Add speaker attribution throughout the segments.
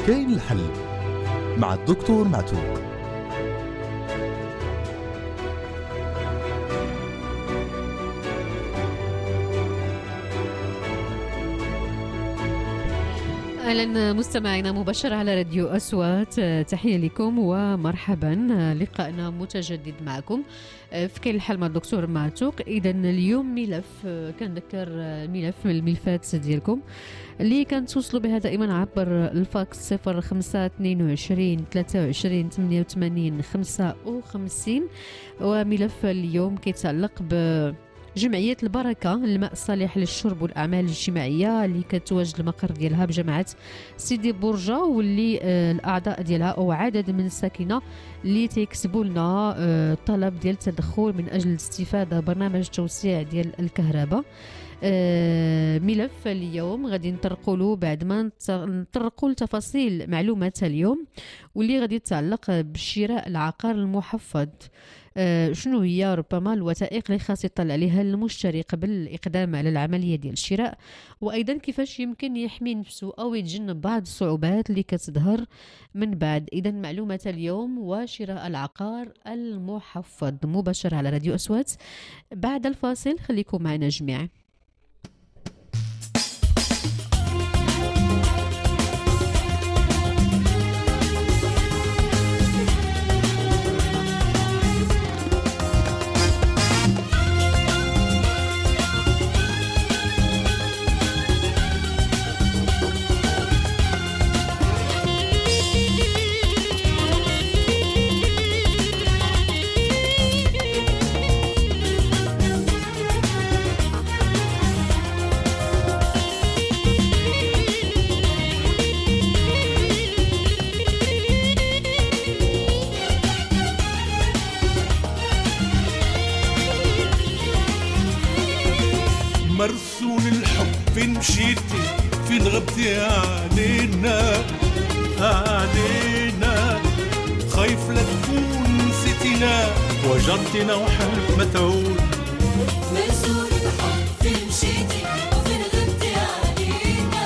Speaker 1: كاين الحل مع الدكتور معتوق.
Speaker 2: أهلا مستمعينا مباشرة على راديو أصوات، تحية لكم ومرحبا. لقاءنا متجدد معكم في كاين الحل مع الدكتور معتوق. إذا اليوم ملف كنذكر الملف من الملفات ديالكم اللي كنتوصلوا بها دائما عبر الفاكس 0522 23 88 55. وملف اليوم كيتعلق ب جمعية البركة الماء الصالح للشرب والأعمال الاجتماعية اللي كتواجد المقر ديالها بجامعة سيدي بورجا، واللي الأعضاء ديالها أو عدد من الساكنة اللي تيكتبوا لنا طلب ديال التدخل من أجل الاستفادة برنامج توسيع ديال الكهرباء. ملف اليوم غادي نطرقوا له بعد ما نطرقوا لتفاصيل معلومات اليوم واللي غادي تتعلق بشراء العقار المحفظ. شنو هي ربما الوثائق اللي خاص يطلع عليها المشتري قبل الإقدام على العملية ديال الشراء، وأيضا كيفاش يمكن يحمي نفسه أو يتجنب بعض الصعوبات اللي كتظهر من بعد. إذا معلومات اليوم وشراء العقار المحفظ مباشرة على راديو أصوات. بعد الفاصل خليكم معنا جميعا.
Speaker 3: مرسول الحب فين مشيتي فين غبتي علينا خايف لا تكون نسيتينا وجرتينا وحلف ما تعود.
Speaker 4: مرسول الحب فين مشيتي وفين غبتي علينا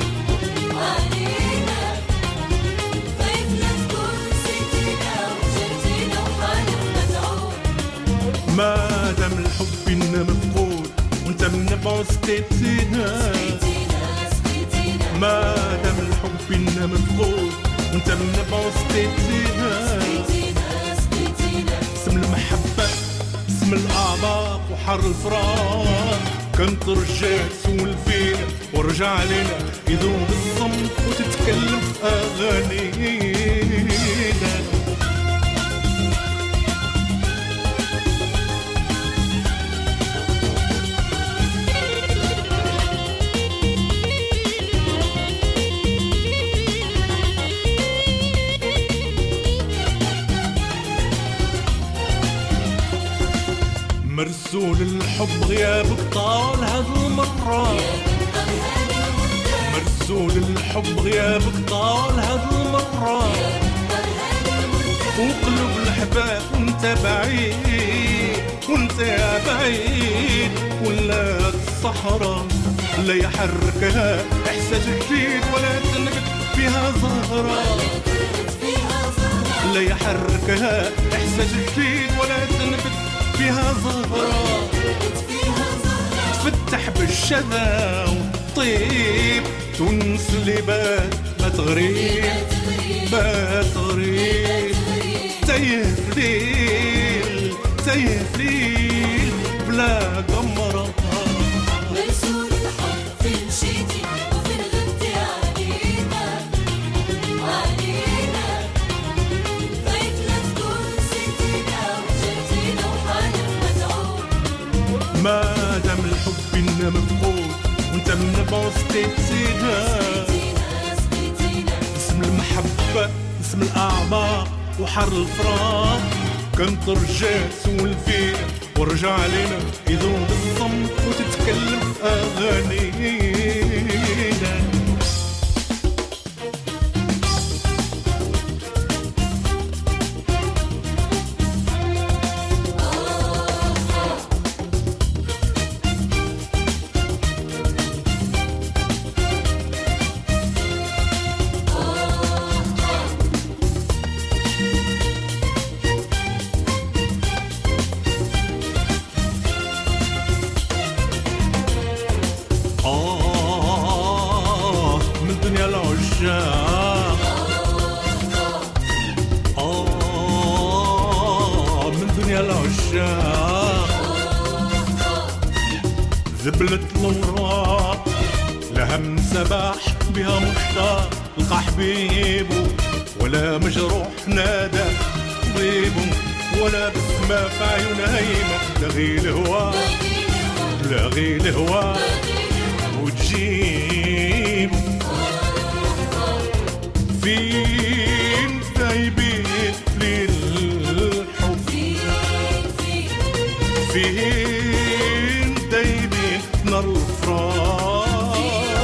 Speaker 4: خايف لا تكون نسيتينا وجرتينا وحلف ما تعود.
Speaker 3: ما دام الحب فينا مفقود وانت من بعوزتينا، ما دام الحب فينا مفقود وانت من بعوزتينا. اسم المحبة اسم الأعماق وحر الفراق كنت رجعت سول فينا ورجع علينا يذوب الصمت وتتكلم في أغانينا. مرسول الحب غيابك طال هذه المرة، مرسول الحب غيابك طال هذه المرة، وقلوب الحباب وانت بعيد وانت بعيد ولا الصحراء لا يحركها احساس جديد ولا تنبت فيها زهرة، لا يحركها احساس جديد ولا تنبت فيها زهرة، تفتح بالشذا والطيب تونس لبات ما تغريب تايه ليل بلا قمرة.
Speaker 4: مرسول الحب فين مشيتي وفين غبتي علينا خايف لا تكون نسيتينا وجرتينا وحالف ما تعود.
Speaker 3: ما دام الحب فينا مفقود وانت من بعوزتينا، اسم المحبة اسم الأعماق وحر الفراق كنت رجعت سول فينا ورجع علينا يذوب الصمت وتتكلم في أغانينا. العشاق من دنيا العشاق ذبلت الوراق لهم سباح بها مشتاق لقى حبيبه ولا مجروح نادى طبيبه ولا بسمة في عيون هيمة لغي الهوى لغي الهوى وتجيب فين تايبين للحب فين تايبين نار الفراق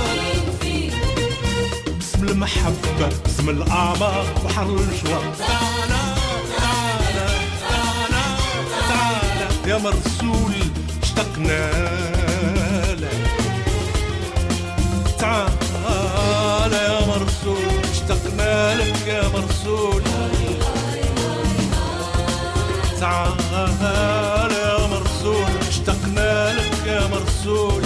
Speaker 3: باسم المحبة باسم الأعماق بحر الأشواق تعالى تعالى تعالى تعالى يا مرسول اشتقنا لك تعالى يا مرسول اشتقنا لك يا مرسول تعالى يا مرسول اشتقنا لك يا مرسول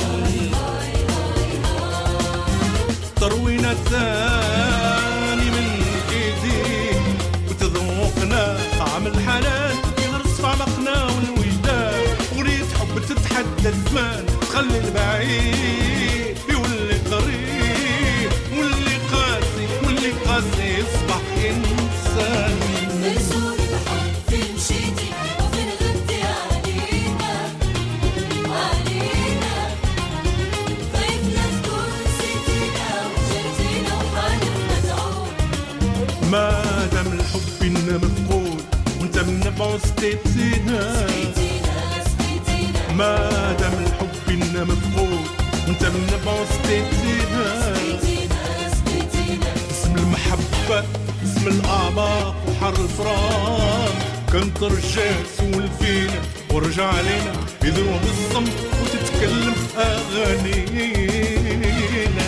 Speaker 3: تروينا ثاني من ايديك وتذوقنا طعم الحنان يغرس في عمقنا والوجدان اغنية حب تتحدى الزمان تخلي البعيد يولي قريب واللي قاسي يصبح انسان
Speaker 4: مرسول الحب فين مشيتي وفين غبتي علينا علينا خايف لا تكون نسيتينا وجرتينا وحالفنا تعود
Speaker 3: ما دام الحب بينا مفقود وانت منبع وسقيتينا
Speaker 4: سقيتينا
Speaker 3: ما دام الحب بينا مفقود وانت منبع وسقيتينا اسم المحبة اسم الأعماق وحر الفراق كنت رجال سول فينا ورجع علينا يذوب الصمت وتتكلم أغانينا.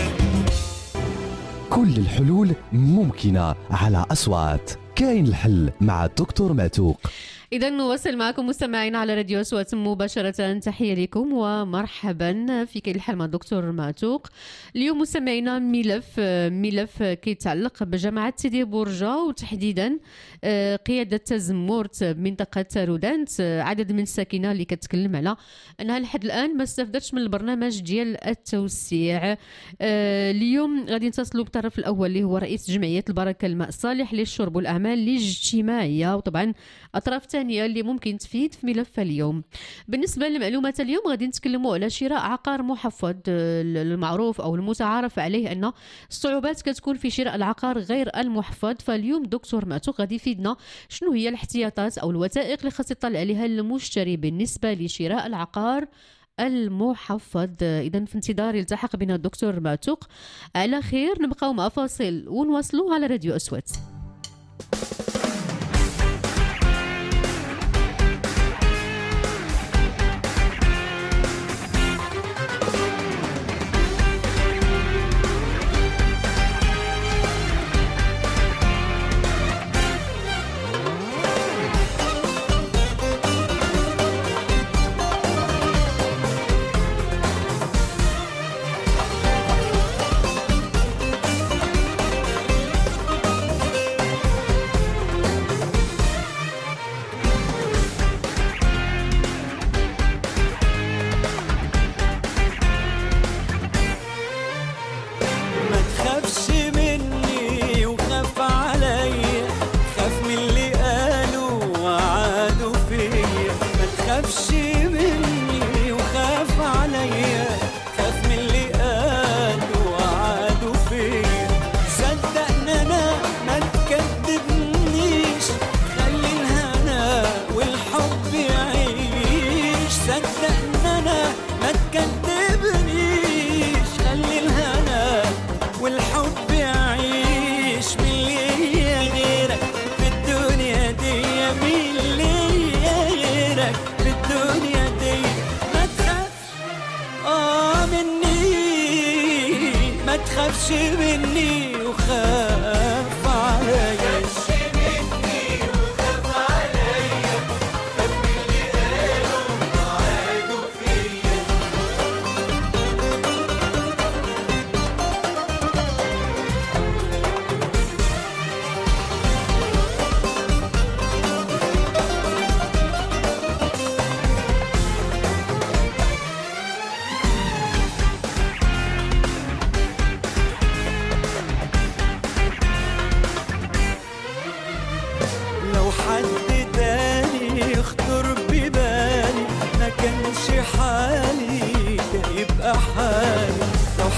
Speaker 1: كل الحلول ممكنة على أصوات. كاين الحل مع الدكتور معتوق.
Speaker 2: إذا نواصل معكم مستمعين على راديو أصوات مباشرة. تحية لكم ومرحبا في كاين الحل مع الدكتور معتوق. اليوم مستمعينا ملف كيتعلق بجامعة سيدي بورجا وتحديدا قيادة زمورت بمنطقة رودانت. عدد من الساكنة اللي كتكلم على أنها لحد الآن ما استفدتش من البرنامج ديال التوسيع. اليوم غادي نتصلوا بالطرف الأول اللي هو رئيس جمعية البركة الماء الصالح للشرب والأعمال الاجتماعية وطبعا أطراف ثانية اللي ممكن تفيد في ملف اليوم. بالنسبة لمعلومات اليوم غادي نتكلموا على شراء عقار محفظ. المعروف أو المتعارف عليه أن الصعوبات كتكون في شراء العقار غير المحفظ. فاليوم دكتور معتوق غادي يفيدنا شنو هي الاحتياطات أو الوثائق اللي خاص يطلع عليها المشتري بالنسبة لشراء العقار المحفظ. إذن في انتظار يلتحق بنا الدكتور معتوق على خير. نبقاو مع فاصل ونواصلوا على راديو أصوات.
Speaker 5: تخافش مني وخاف عليا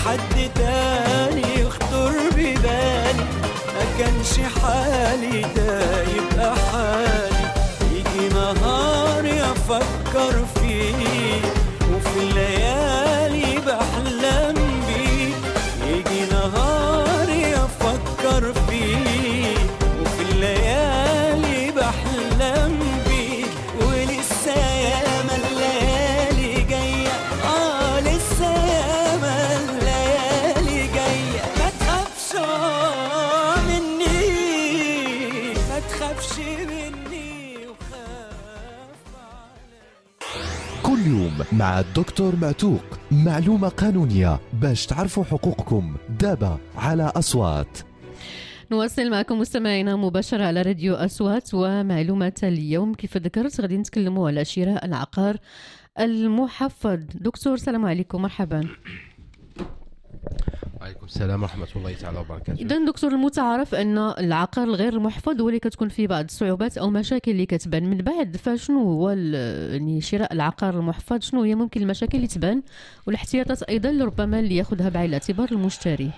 Speaker 5: حد تاني يخطر ببالي، ما كانش حالي ده يبقى حالي. يجي نهاري افكر فيه وفي الليالي بحلم بيه، يجي نهاري افكر فيه وفي الليالي بحلم بيه. ولسه ياما الليالي جايه، لسه ياما الليالي جايه. ما تخافش مني، ما تخافش مني وخاف علي.
Speaker 1: كل يوم مع الدكتور معتوق معلومة قانونية باش تعرفوا حقوقكم دابا على أصوات.
Speaker 2: نواصل معكم مستمعينا مباشرة على راديو أصوات. ومعلومة اليوم كيف ذكرت غادي نتكلموا على شراء العقار المحفظ. دكتور السلام عليكم، مرحبا.
Speaker 6: وعليكم السلام ورحمة الله تعالى وبركاته.
Speaker 2: إذا دكتور، المتعارف أن العقار الغير المحفظ هو اللي كتكون فيه بعض الصعوبات أو مشاكل اللي كتبان من بعد، فشنو هو يعني شراء العقار المحفظ؟ شنو هي ممكن المشاكل اللي تبان والاحتياطات أيضا اللي ربما اللي ياخذها بعين الاعتبار المشتري؟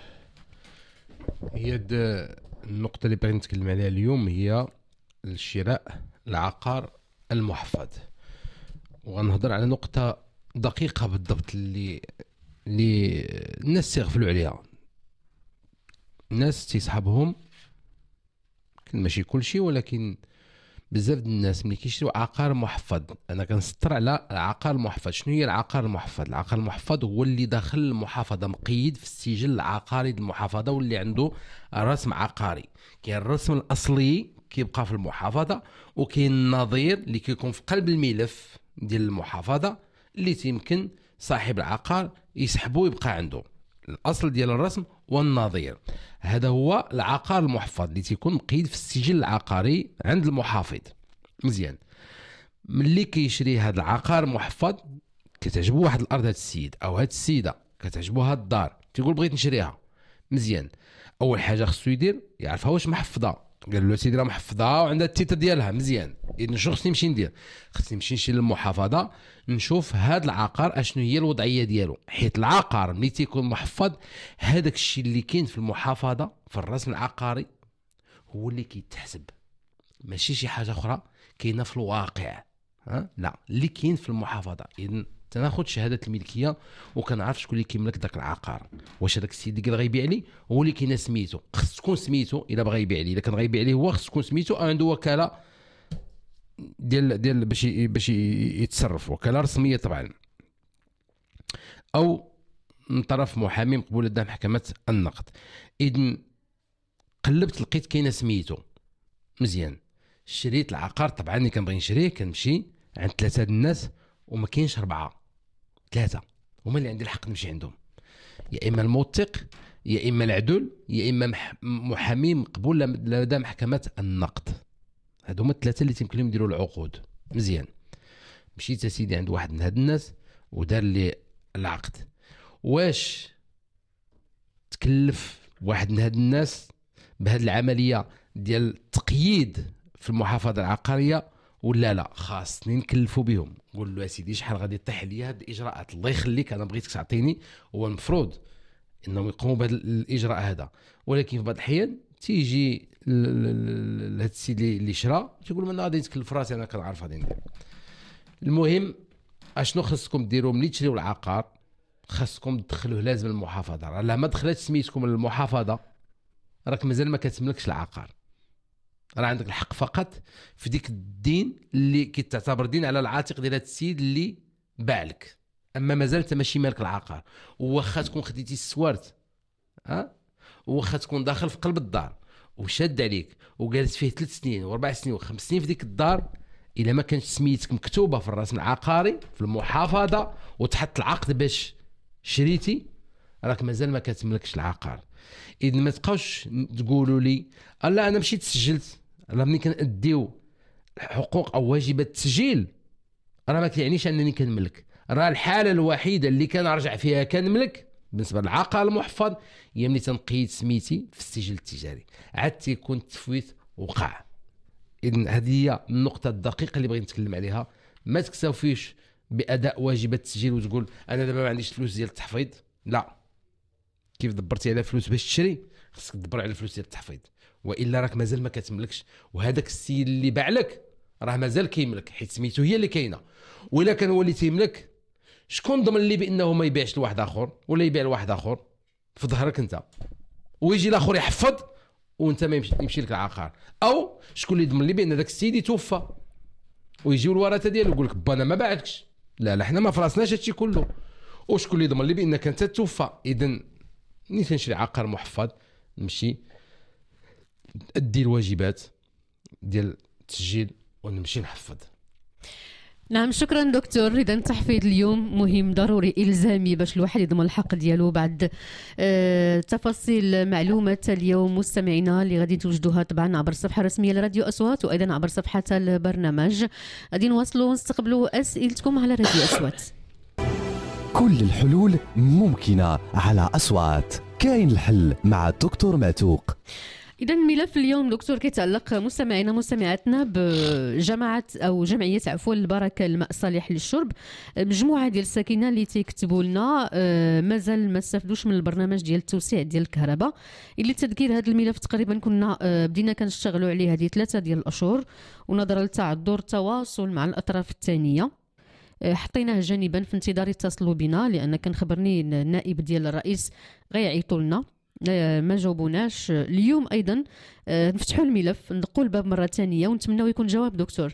Speaker 6: هي النقطة اللي بغيت نتكلم عليها اليوم هي الشراء العقار المحفظ، وغنهضر على نقطة دقيقة بالضبط اللي الناس تيغفلوا عليها. الناس تيسحبهم ماشي كلشي، ولكن بزاف د الناس ملي كيشريو عقار محفظ. انا كنسطر على العقار المحفظ. شنو هي العقار المحفظ؟ العقار المحفظ هو اللي داخل المحافظه، مقيد في السجل العقاري ديال المحافظه، واللي عنده رسم عقاري. كاين الرسم الاصلي كيبقى في المحافظه، وكاين النظير اللي كيكون في قلب الملف ديال المحافظه اللي تيمكن صاحب العقار يسحبه ويبقى عنده الاصل ديال الرسم والنظير. هذا هو العقار المحفظ اللي تيكون مقيد في السجل العقاري عند المحافظ. مزيان، ملي كيشري هذا العقار المحفظ كتعجبو واحد الارض، هذا السيد او هذه السيده كتعجبو هذا الدار، تيقول بغيت نشريها. مزيان، اول حاجه خصو يدير يعرفها واش محفظه. قال له سيدي راه محفظه وعندها التيتر ديالها. مزيان، اذا شنو خصني نمشي ندير؟ خصني نمشي للمحافظه نشوف هذا العقار اشنو هي الوضعيه ديالو، حيت العقار ملي تيكون محفظ هذاك الشيء اللي كاين في المحافظه في الرسم العقاري هو اللي كيتحسب، ماشي شي حاجه اخرى كاينه في الواقع. لا، اللي كاين في المحافظه. اذا تناخذ شهاده الملكيه وكنعرف شكون اللي كيملك ذاك العقار. واش هذاك السيد اللي غيبيع لي هو اللي كاين سميتو؟ خص تكون سميتو الا بغى يبيع لي. الا كان غيبيع لي هو خص تكون سميتو عنده وكاله ديال باش يتصرف، وكاله رسميه طبعا، او من طرف محامي مقبول لدى محكمه النقد. اذا قلبت لقيت كاينه سميتو. مزيان، شريت العقار. طبعا اللي كنبغي نشريه كنمشي عند 3 د الناس وما كاينش 4، 3 هما اللي عندي الحق نمشي عندهم، يا اما الموثق يا اما العدل يا اما محامي مقبول لدى محكمه النقد. هادو هما الثلاثه اللي تيمكن لهم يديروا العقود. مزيان، مشيت سيدي عند واحد من هاد الناس ودار لي العقد. واش تكلف واحد من هاد الناس بهاد العمليه ديال التقييد في المحافظه العقاريه ولا لا؟ خاصني نكلفوا بهم. نقول له سيدي شحال غادي طيح لي هاد الاجراءات؟ الله يخليك انا بغيتك تعطيني. هو المفروض انهم يقوموا بهذا الاجراء هذا، ولكن في بعض الاحيان تيجي هاد السيد اللي شرا تيقول انا غادي نتكلف راسي، انا كنعرف غادي ندير. المهم اشنو خصكم ديروا ملي تشريو العقار؟ خاصكم تدخلوه لازم المحافظه. راه لا ما دخلتش سميتكم للمحافظه راك مازال ما كتملكش العقار. راه عندك الحق فقط في ديك الدين اللي كتعتبر دين على العاتق ديال هاد السيد اللي باع لك، اما مازال انت ماشي مالك العقار. واخا تكون خديتي السوارت واخا تكون داخل في قلب الدار وشاد عليك وجالس فيه 3 سنين و4 سنين و5 سنين في ديك الدار، الا ما كانش سميتك مكتوبه في الرسم العقاري في المحافظه وتحط العقد باش شريتي، راك مازال ما كتملكش العقار. اذا ما تبقاوش تقولوا لي لا انا مشيت سجلت. راه ملي كنأديو حقوق او واجبات التسجيل راه ما كيعنيش انني كنملك. راه الحاله الوحيده اللي كنرجع فيها كنملك بالنسبه للعقار المحفظ هي ملي تنقيد سميتي في السجل التجاري، عاد تيكون التفويت وقع. اذا هذه هي النقطه الدقيقه اللي بغيت نتكلم عليها. ما تكسوفيش باداء واجبات التسجيل وتقول انا دابا ما عنديش فلوس ديال التحفيظ. لا، كيف دبرتي على فلوس باش تشري خصك تدبر على فلوس ديال التحفيظ، والا راك مازال ما كتملكش. وهذاك السيد اللي باع لك راه مازال كيملك حيت سميتو هي اللي كاينه. وإلا كان هو اللي تيملك شكون ضمن لي بانه ما يبيعش لواحد اخر ولا يبيع لواحد اخر في ظهرك انت، ويجي الاخر يحفظ وانت ما يمشي لك العقار؟ او شكون اللي ضمن لي بان ذاك السيد يتوفى ويجيو الورثه ديالو يقول لك با انا ما بعتكش؟ لا حنا ما فراسناش هادشي كله. وشكون اللي ضمن لي بانك انت توفى؟ اذا ملي تنشري عقار محفظ نمشي ادي الواجبات ديال التسجيل ونمشي نحفظ.
Speaker 2: نعم شكرا دكتور. اذا التحفيظ اليوم مهم ضروري الزامي باش الواحد يضمن الحق ديالو. بعد تفاصيل معلومات اليوم مستمعينا اللي غادي توجدوها طبعا عبر الصفحه الرسميه لراديو اصوات وايضا عبر صفحه البرنامج. غادي نواصلوا نستقبلوا اسئلتكم على راديو اصوات.
Speaker 1: كل الحلول ممكنة على أصوات. كاين الحل مع الدكتور معتوق.
Speaker 2: إذا ملف اليوم دكتور كيتعلق مستمعينا مستمعاتنا بجماعة أو جمعية عفوا البركة الماء صالح للشرب. مجموعة ديال الساكنة اللي تيكتبوا لنا مازال ما استفدوش من البرنامج ديال التوسيع ديال الكهرباء اللي تذكير هذا الملف تقريبا كنا بدينا كنشتغلوا عليه هذه 3 ديال الأشهر، ونظرا لتعذر التواصل مع الأطراف الثانية حطيناه جانبا في انتظار يتصلوا بنا، لأن كان خبرني النائب ديال الرئيس غيعيطوا لنا ما جاوبوناش. اليوم ايضا نفتحوا الملف ندقوا الباب مره ثانيه ونتمناو يكون جواب دكتور.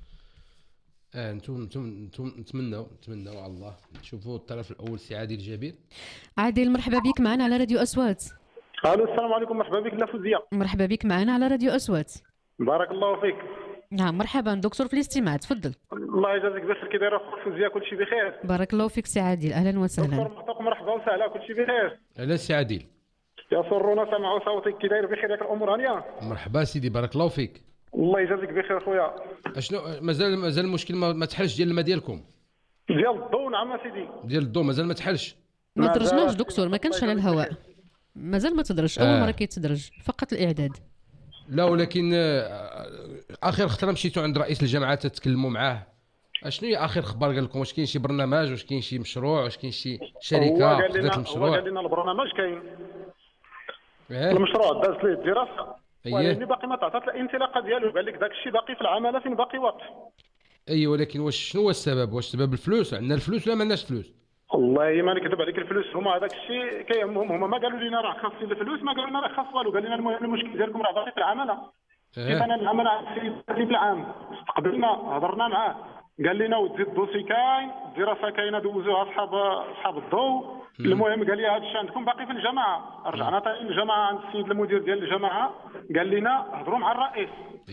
Speaker 6: انتم نتمناو على الله نشوفوا الطرف الاول سي عادل جابر.
Speaker 2: عادل مرحبا بك معنا على راديو اصوات.
Speaker 7: الو السلام عليكم، مرحبا بك لافوزيه.
Speaker 2: مرحبا بك معنا على راديو اصوات.
Speaker 7: بارك الله فيك.
Speaker 2: نعم مرحبا دكتور في الاستماع تفضل.
Speaker 7: الله يجازيك بخير. كي دايره فوزيه؟ كلشي بخير؟
Speaker 2: بارك الله فيك سي عادل اهلا وسهلا.
Speaker 7: دكتور معتوق مرحبا وسهلا، كلشي بخير؟
Speaker 6: على سي عادل
Speaker 7: يسرنا سمع صوتك. كي داير بخير؟ ياك الامور هانيه؟
Speaker 6: مرحبا سيدي بارك الله فيك.
Speaker 7: الله يجازيك بخير خويا.
Speaker 6: اشنو مازال المشكل ما تحلش ديال الماء ديالكم؟
Speaker 7: ديال الضو نعم سيدي.
Speaker 6: ديال الضو مازال ما تحلش؟
Speaker 2: ما درجناش دكتور، ما كانش على الهواء مازال ما تدرج. اول مره كيتدرج فقط الاعداد.
Speaker 6: لا ولكن اخر خطره مشيتوا عند رئيس الجامعه تتكلموا معاه، اشنو هي اخر خبر قال لكم؟ واش كاين شي برنامج، واش كاين شي مشروع، واش كاين شي شركه خدات المشروع؟
Speaker 7: هو قال لنا البرنامج كاين، المشروع دازت ليه الدراسه ولكن باقي ما تعطات الانطلاقه ديالو. قال لك داك الشيء باقي في العماله فين باقي واقف.
Speaker 6: ولكن واش شنو هو السبب؟ واش سبب الفلوس؟ عندنا الفلوس ولا ما عندناش فلوس؟
Speaker 7: والله ما نكذب عليك، الفلوس هما هذاك الشيء كيهمهم. هما ما قالوا لنا راه خاصين الفلوس، ما قالوا لنا راه خاص والو. قال لنا المشكل ديالكم راه باقي في العماله. كيف انا العمل في العام استقبلنا هضرنا معاه قال لنا ودي الدوسي كاين، الدراسه كاينه دوزوها اصحاب الضوء. المهم قال لي هذا الشيء عندكم باقي في الجماعه. رجعنا ثاني للجماعه عند السيد المدير ديال الجماعه قال لنا هضروا مع الرئيس.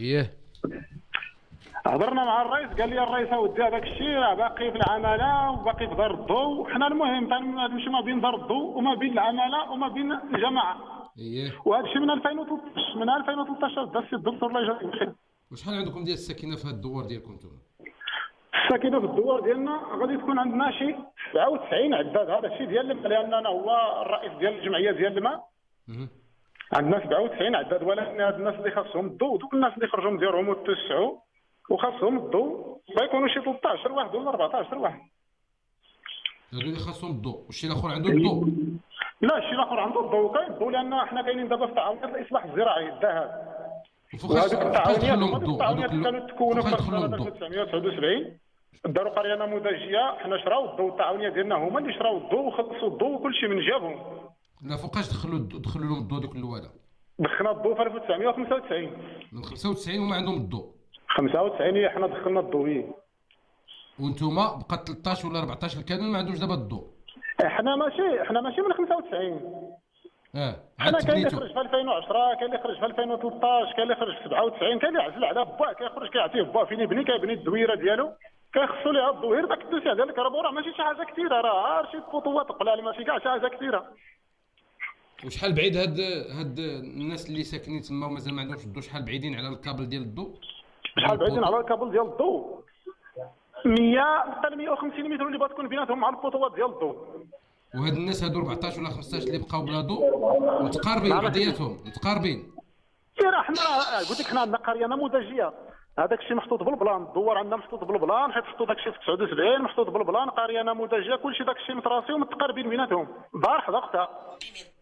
Speaker 7: هضرنا مع الرئيس قال لي الرئيس اودي هذاك الشيء راه باقي في العماله وباقي في دار الضوء. حنا المهم نمشي ما بين دار الضوء وما بين العماله وما بين الجماعه. وهذا الشيء من 2013 من 2013 دا السي الدكتور الله يجازيك بخير.
Speaker 6: وشحال عندكم ديال الساكنه في هذا الدوار ديالكم نتوما؟
Speaker 7: الساكنه في الدوار ديالنا غادي تكون عندنا شي 97 عداد. هذا الشيء ديال الماء لاننا هو الرئيس ديال الجمعيه ديال الماء. عندنا 97 عداد، ولكن هاد الناس اللي خاصهم الضوء دوك الناس اللي خرجوا من ديالهم وتوسعوا وخاصهم الضوء غيكونوا شي 13 واحد ولا 14 واحد.
Speaker 6: هادو اللي خاصهم الضوء والشي الاخر عنده الضوء؟
Speaker 7: لا الشيء الاخر عنده الضوء كاين الضوء، لان حنا كاينين دابا في تعاونيات الاصلاح الزراعي الذهب. وهذوك التعاونيات كانوا تكونوا في 1979 داروا قريه نموذجيه. حنا شراو الضوء، التعاونيه ديالنا هما اللي شراو الضوء وخلصوا الضوء وكل شيء من جابهم.
Speaker 6: لا فوقاش دخلوا لهم الضوء هذوك الوالده؟
Speaker 7: دخلنا الضوء في 1995.
Speaker 6: من 95 هما عندهم الضوء؟ 95
Speaker 7: هي حنا دخلنا الضوء.
Speaker 6: وانتوما بقى 13 ولا 14 كانوا ما عندهمش دابا الضوء؟
Speaker 7: حنا ماشي من 95. حنا كاين اللي خرج في 2010، كاين اللي خرج في 2013، كاين اللي خرج في 97، كاين اللي عزل على باه كيخرج كيعطيه باه فين يبني كيبني الدويره ديالو كيخصو ليها الضوء. غير داك التوسيع ديال الكهرباء راه ماشي شي حاجه كثيره، راه شي خطوات قلال ماشي كاع شي حاجه كثيره.
Speaker 6: وشحال بعيد هاد الناس اللي ساكنين تما ومازال ما عندهمش الضوء، شحال بعيدين على الكابل ديال الضوء؟
Speaker 7: شحال بعيدين على الكابل ديال الضوء؟ 100 حتى 150 متر اللي بتكون بيناتهم مع الخطوات ديال الضوء.
Speaker 6: وهاد الناس هادو 14 ولا 15 اللي بقاو بلا ضوء متقاربين بعضياتهم متقاربين.
Speaker 7: راه حنا قلت لك حنا عندنا قريه نموذجيه، هذاك الشيء محطوط بالبلان. الدوار عندنا محطوط بالبلان، حيت حطوا داك الشيء في 79 محطوط بالبلان. قريه نموذجيه كلشي داك الشيء متراصي ومتقاربين بيناتهم دار حدا اختها.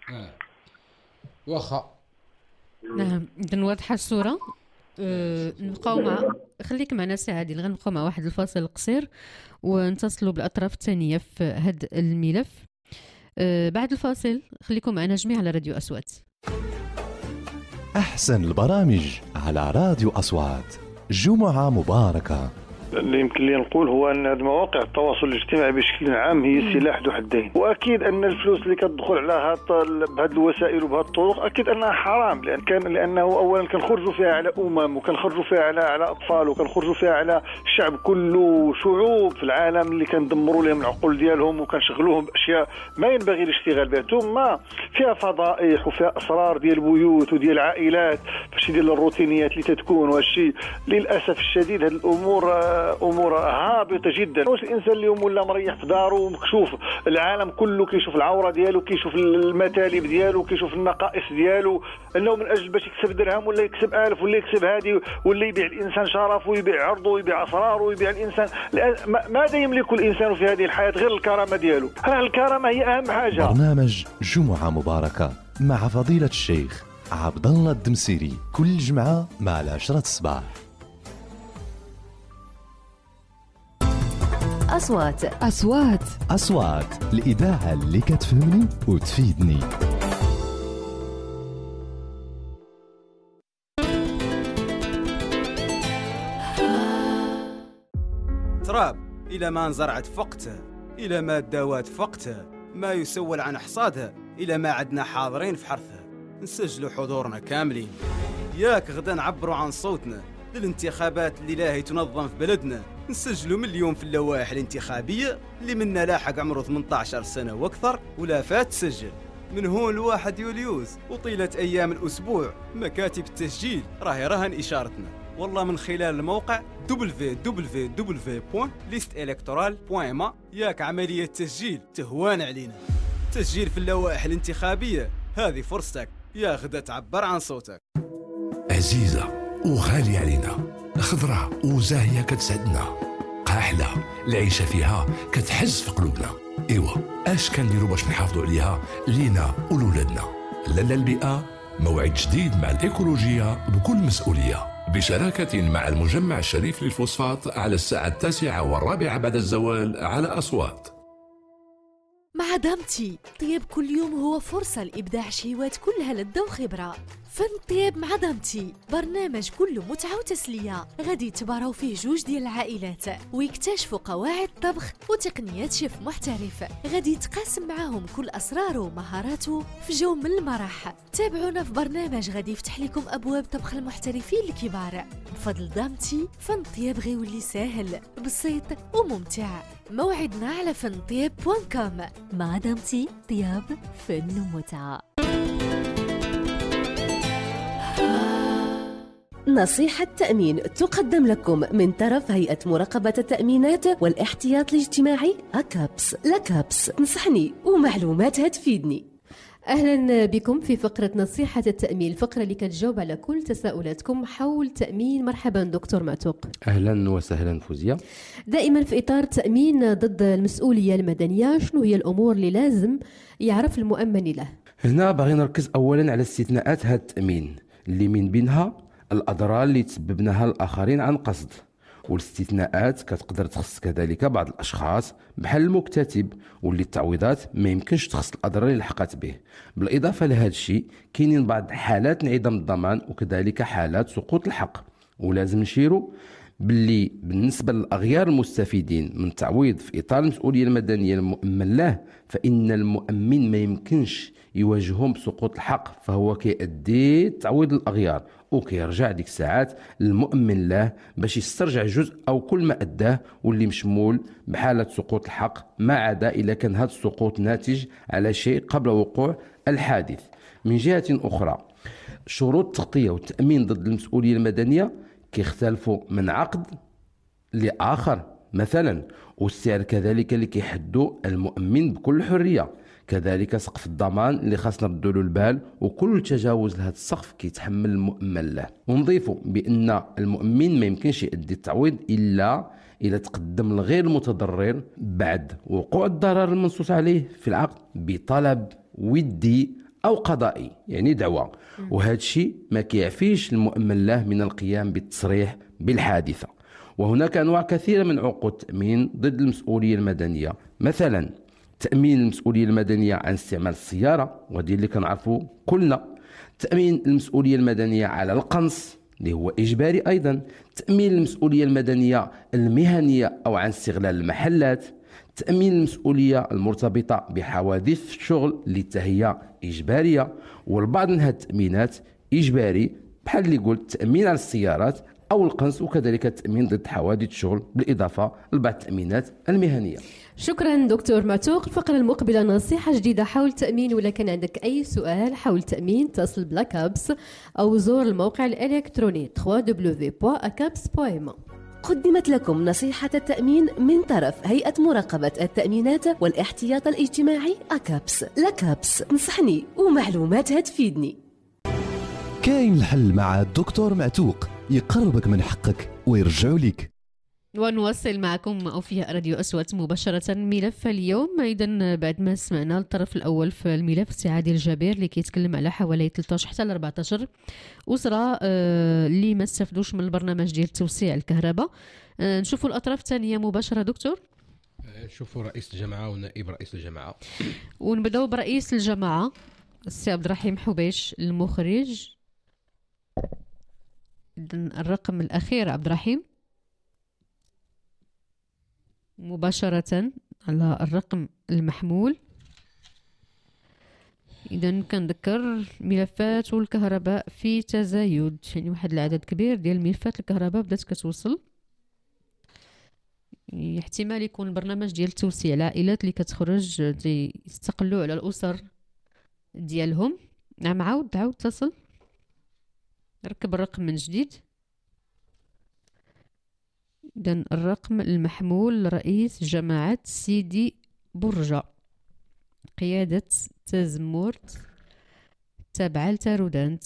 Speaker 6: واخا
Speaker 2: نعم، إذن واضحة الصورة. نبقاو مع خليك معنا سي عادل، غنبقاو مع واحد الفاصل قصير ونتصلوا بالأطراف الثانية في هذا الملف. بعد الفاصل خليكم معنا جميع على راديو أصوات.
Speaker 1: أحسن البرامج على راديو أصوات. جمعة مباركة.
Speaker 8: اللي يمكن لي نقول هو ان هذه مواقع التواصل الاجتماعي بشكل عام هي سلاح ذو حدين، واكيد ان الفلوس اللي كتدخل على بهذه الوسائل وبهذه الطرق اكيد انها حرام، لانه اولا كنخرجوا فيها على وكنخرجوا فيها على اطفال، وكنخرجوا فيها على الشعب كله، شعوب في العالم اللي كندمروا لهم العقول ديالهم وكنشغلوهم باشياء ما ينبغي الاشتغال بها، ثم فيها فضائح وفيها اسرار ديال البيوت وديال العائلات، فشي ديال الروتينيات اللي تتكون، وهالشيء للاسف الشديد هذه امور هابطه جدا. واش الانسان اليوم ولا مريح في داره ومكشوف، العالم كله كيشوف العوره ديالو، كيشوف المثالب ديالو، كيشوف النقائص ديالو، انه من اجل باش يكسب درهم ولا يكسب 1000 ولا يكسب هذه، ولا يبيع الانسان شرفه ويبيع عرضه ويبيع اسراره ويبيع الانسان. ماذا يملك الانسان في هذه الحياه غير الكرامه ديالو؟ الكرامه هي اهم حاجه.
Speaker 1: برنامج جمعة مباركة مع فضيلة الشيخ عبد الله الدمسيري كل جمعة مع 10 الصباح. أصوات الإذاعة اللي كتفهمني وتفيدني.
Speaker 5: تراب إلى ما انزرعت فقته، إلى ما داوات فقته، ما يسول عن حصادها، إلى ما عدنا حاضرين في حرثها، نسجلوا حضورنا كاملين. ياك غدا نعبروا عن صوتنا للانتخابات اللي لاهي تنظم في بلدنا، نسجلوا مليون في اللوائح الانتخابية اللي منا لاحق عمره 18 سنة واكثر ولا فات تسجل. من هون 1 يوليوز وطيلة أيام الأسبوع مكاتب التسجيل راهي رهن إشارتنا، والله من خلال الموقع www.listelectoral.ma. ياك عملية تسجيل تهوان علينا. تسجيل في اللوائح الانتخابية هذه فرصتك، يا غدا تعبر عن صوتك.
Speaker 9: عزيزة وغالية علينا، خضرة وزاهية كتسعدنا، قاحلة العيشة فيها كتحز في قلوبنا. إيوا اش كنديروا باش نحافظوا عليها لينا ولولادنا؟ لالا البيئة موعد جديد مع الإيكولوجية بكل مسؤولية، بشراكة مع المجمع الشريف للفوسفات على الساعة 9:15 بعد الزوال على أصوات.
Speaker 10: مع دامتي طيب كل يوم هو فرصة لإبداع شهوات كلها لذة وخبرة. فن طيب مع دامتي برنامج كله متعة وتسلية، غادي تباروا فيه جوج ديال العائلات ويكتشفوا قواعد طبخ وتقنيات شيف محترف، غادي يتقاسم معاهم كل أسراره ومهاراته في جو من المرح. تابعونا في برنامج غادي يفتح لكم أبواب طبخ المحترفين الكبار. بفضل دامتي فن طيب غيولي ساهل بسيط وممتع. موعدنا على فنطيب.com. مع دامتي طياب فن ومتعة.
Speaker 11: نصيحة تأمين تقدم لكم من طرف هيئة مراقبة التأمينات والاحتياط الاجتماعي أكابس. لكابس نصحني ومعلوماتها تفيدني.
Speaker 2: أهلا بكم في فقرة نصيحة التأمين، الفقرة اللي كتجاوب على كل تساؤلاتكم حول تأمين. مرحبا دكتور معتوق.
Speaker 6: أهلا وسهلا فوزية.
Speaker 2: دائما في إطار التأمين ضد المسؤولية المدنية، شنو هي الأمور اللي لازم يعرف المؤمن له؟
Speaker 6: هنا باغي نركز أولا على استثناءات هذا التأمين اللي من بينها الأضرار اللي تسببناها الآخرين عن قصد، والاستثناءات كتقدر تخص كذلك بعض الأشخاص بحال المكتتب، واللي التعويضات ما يمكنش تخص الأضرار اللي لحقت به. بالإضافة لهذا الشيء كاينين بعض حالات انعدام الضمان وكذلك حالات سقوط الحق، ولازم نشيروا باللي بالنسبة للأغيار المستفيدين من التعويض في إطار المسؤولية المدنية المؤمن له، فإن المؤمن ما يمكنش يواجههم بسقوط الحق، فهو كيأدي تعويض الأغيار وكيرجع ديك الساعات للمؤمن له باش يسترجع جزء أو كل ما أداه واللي مشمول بحالة سقوط الحق، ما عدا إذا كان هذا السقوط ناتج على شيء قبل وقوع الحادث. من جهة أخرى شروط التغطية والتأمين ضد المسؤولية المدنية كيختلفوا من عقد لآخر مثلا، والسعر كذلك اللي كيحدوا المؤمن بكل حرية، كذلك سقف الضمان اللي خاصنا نردوا له البال، وكل تجاوز لهذا السقف كيتحمل المؤمن له. ونضيفوا بأن المؤمن ما يمكنش يؤدي التعويض إلا إذا تقدم لغير المتضرر بعد وقوع الضرر المنصوص عليه في العقد بطلب ودي أو قضائي يعني دعوة، وهذا الشيء ما كيعفيش المؤمن له من القيام بالتصريح بالحادثة. وهناك أنواع كثيرة من عقود التأمين ضد المسؤولية المدنية، مثلا تأمين المسؤولية المدنية عن استعمال السيارة، وهذه اللي كنعرفوا كلنا. تأمين المسؤولية المدنية على القنص اللي هو إجباري أيضا. تأمين المسؤولية المدنية المهنية أو عن استغلال المحلات. تأمين المسؤولية المرتبطة بحوادث الشغل اللي هي إجبارية، والبعض من هذه التأمينات إجباري بحال اللي قلت تأمين على السيارات أو القنص، وكذلك التأمين ضد حوادث الشغل بالإضافة لبعض التأمينات المهنية.
Speaker 11: شكرا دكتور معتوق. الفقرة المقبلة نصيحة جديدة حول التأمين، ولا كان عندك أي سؤال حول التأمين اتصل بلاكابس أو زور الموقع الإلكتروني www.acaps.ma. قدمت لكم نصيحة التأمين من طرف هيئة مراقبة التأمينات والاحتياط الاجتماعي أكابس. لكابس، نصحني ومعلوماتها تفيدني.
Speaker 1: كاين الحل مع الدكتور معتوق، يقربك من حقك ويرجعوا لك.
Speaker 2: ونواصل معكم أوفياء راديو أصوات مباشرة ملف اليوم. إذن بعد ما سمعنا الطرف الأول في الملف سي عادل الجابر اللي كيتكلم على حوالي 13 حتى ل 14 أسرة اللي ما استفدوش من البرنامج ديال توسيع الكهرباء. نشوفوا الأطراف الثانية مباشرة دكتور.
Speaker 6: نشوفوا رئيس الجماعة ونائب رئيس الجماعة،
Speaker 2: ونبداو برئيس الجماعة السي عبد الرحيم حبيش المخرج. إذن الرقم الأخير عبد الرحيم مباشرة على الرقم المحمول. إذن كنذكر الملفات والكهرباء في تزايد، يعني واحد العدد كبير ديال ملفات الكهرباء بدات كتوصل. احتمال يكون البرنامج ديال توسيع العائلات اللي كتخرج يستقلوا على الأسر ديالهم. نعم، عاود تصل، ركب الرقم من جديد. إذن الرقم المحمول لرئيس جماعة سيدي برجة قيادة تزمورت تابعة لتارودانت.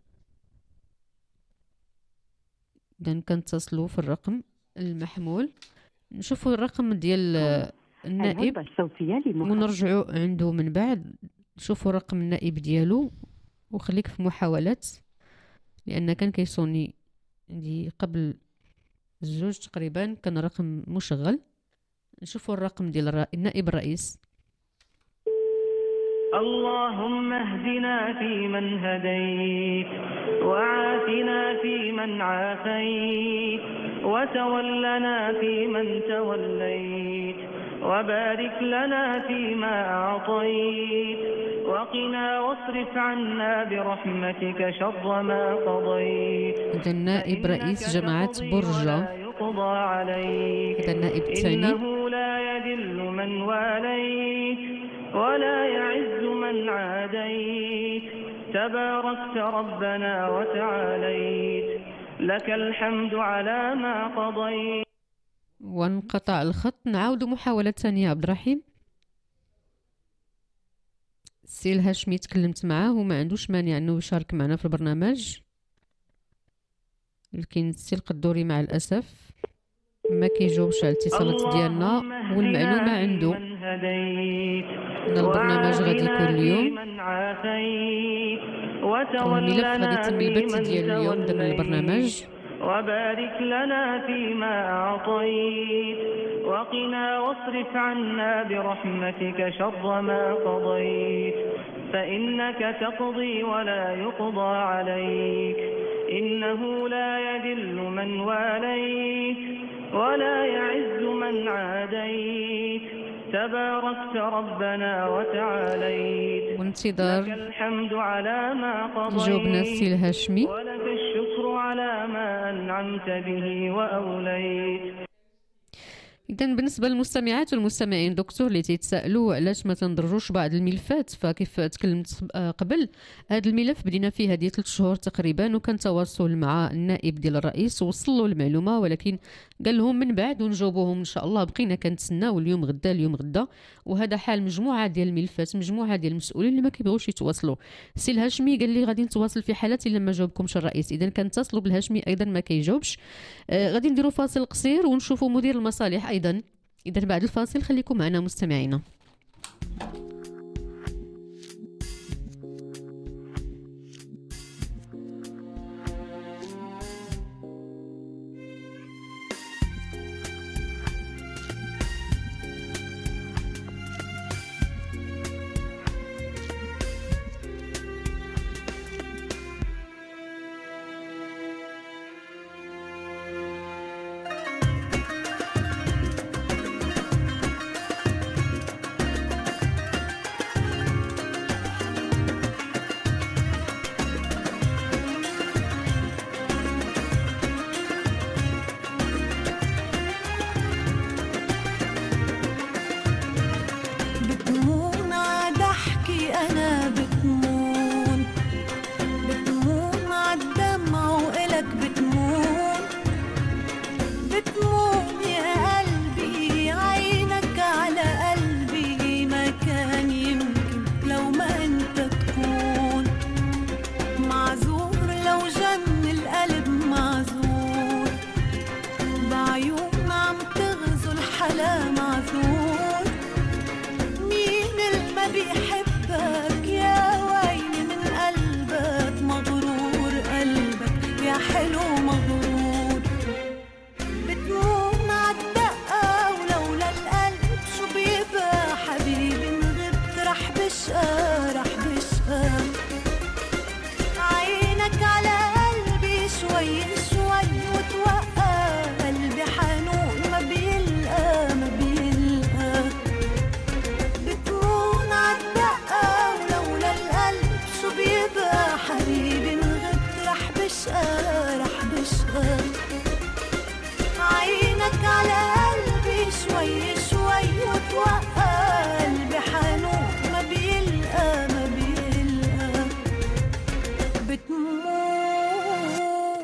Speaker 2: إذن كنتصلوا في الرقم المحمول، نشوفوا الرقم ديال النائب ونرجعوا عنده من بعد. نشوفوا رقم النائب ديالو وخليك في محاولات، لأن كان كيصوني عندي قبل الزوج تقريبا كان رقم مشغل. نشوفوا الرقم ديال النائب الرئيس.
Speaker 12: اللهم اهدنا فيمن هديت، وعافنا فيمن عافيت، وتولنا فيمن توليت، وبارك لنا فيما أعطيت، وقنا واصرف عنا برحمتك شر ما قضيت.
Speaker 2: هذا النائب رئيس جماعة برجة. هذا النائب الثاني.
Speaker 12: إنه لا يذل من واليت ولا يعز من عاديت، تباركت ربنا وتعاليت، لك الحمد على ما قضيت.
Speaker 2: وانقطع الخط. نعاود محاولة ثانية عبد الرحيم. السي الهاشمي تكلمت معاه وما عندوش مانع انه يشارك معنا في البرنامج، لكن السي القدوري مع الاسف ما كيجاوبش على الاتصالات ديالنا، والمعلومة عنده ان البرنامج غادي يكون اليوم، والملف غادي يتم البث ديال اليوم ضمن البرنامج.
Speaker 12: وبارك لنا فيما أعطيت، وقنا واصرف عنا برحمتك شر ما قضيت، فإنك تقضي ولا يقضى عليك، إنه لا يذل من واليت ولا يعز من عاديت، تباركت ربنا وتعاليت،
Speaker 2: وانتظار
Speaker 12: لك الحمد على ما قضيت،
Speaker 2: جاوبنا السي الهاشمي،
Speaker 12: ولك الشكر على ما أنعمت به وأوليت.
Speaker 2: إذن بالنسبة للمستمعات والمستمعين دكتور اللي تيتسائلوا علاش ما تندرجوش بعض الملفات، فكيف تكلمت قبل، هذا الملف بدينا فيه هذه 3 شهور تقريبا، وكان تواصل مع النائب ديال الرئيس ووصلوا المعلومة، ولكن قال لهم من بعد ونجاوبوهم ان شاء الله. بقينا كنتسناو اليوم غدا، وهذا حال مجموعة ديال الملفات، مجموعة ديال المسؤولين اللي ما كيبغوش يتواصلوا. السي الهاشمي قال لي غادي نتواصل في حالات الا ما جاوبكمش الرئيس، اذا كنتصلوا بالهاشمي ايضا ما كيجاوبش. غادي نديروا فاصل قصير ونشوفوا مدير المصالح ايضا. إذا بعد الفاصل خليكم معنا مستمعينا.
Speaker 4: بشقة عينك على قلبي شوي شوي وتوقع قلبي حنون ما بيلقى بتكون عالدقة ولولا القلب شو بيبقى حبيبي انغبت رح بشقة عينك على قلبي شوي شوي وتوقع قلبي حنون ما بيلقى بتموت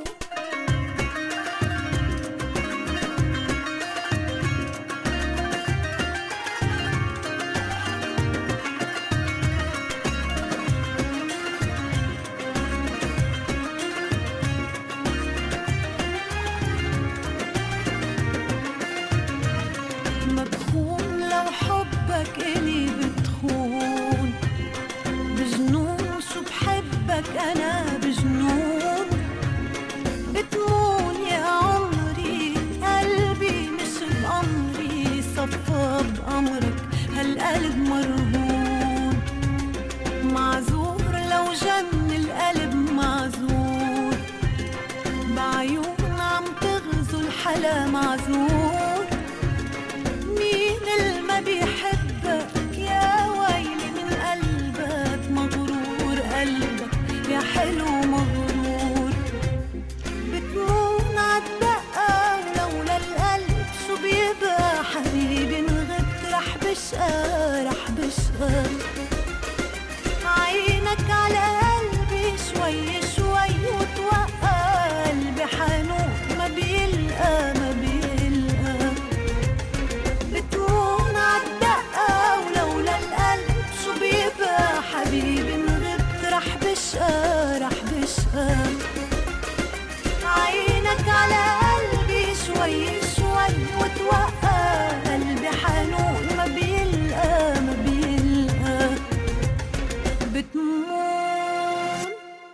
Speaker 4: مبخون لو حبك إلي بتخون بجنون شو بحبك أنا بجنون بتمون يا عمري قلبي مش بأمري صفى بأمرك هالقلب مرهون معذور لو جن القلب معذور بعيون عم تغزو الحلا معذور مين اللي ما بيحبك يا ويلي من قلبك مغرور قلبك يا حلو مغرور بتمون عالدقة ولولا القلب شو بيبقى حبيبي انغبت رح بشقة عينك على قلبي شوي شوي وتوقع قلبي حنون ما بيلقى بتكون عالدقة ولولا القلب شو بيبقى حبيبي انغبت رح بشقة عينك على قلبي شوي شوي وتوقع قلبي حنون ما بيلقى بتمون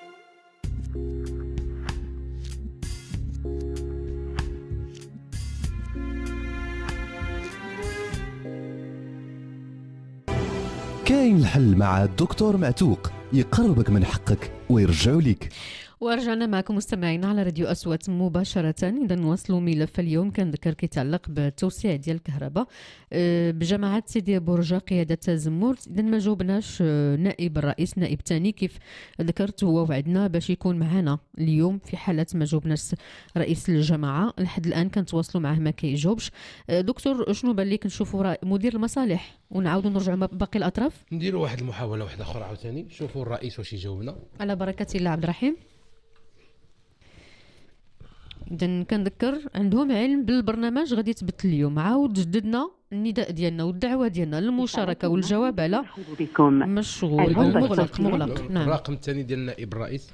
Speaker 1: كاين الحل مع الدكتور معتوق، يقربك من حقك ويرجعوا لك.
Speaker 2: ورجعنا معكم مستمعين على راديو أصوات مباشرة. إذا نواصلوا ملف اليوم كان ذكر كيتعلق بالتوسيع ديال الكهرباء بجماعة سيدي برجة قيادة زمورت. إذا ما جاوبناش نائب الرئيس نائب تاني كيف ذكرت هو وعدنا باش يكون معنا اليوم في حالة ما جاوبناش رئيس الجماعة. لحد الآن كنتواصلوا معه ما كيجاوبش. دكتور شنو بان ليك نشوفوا مدير المصالح ونعاودوا نرجعوا مع باقي الأطراف؟
Speaker 6: نديروا واحد المحاولة واحدة أخرى عاوتاني نشوفوا الرئيس واش يجاوبنا
Speaker 2: على بركة الله. عبد الرحيم إذن كنذكر عندهم علم بالبرنامج غادي يتبث اليوم. عاود جددنا النداء ديالنا والدعوة ديالنا للمشاركة والجواب على مشغول أو مغلق. نعم.
Speaker 6: الرقم الثاني ديال نائب الرئيس.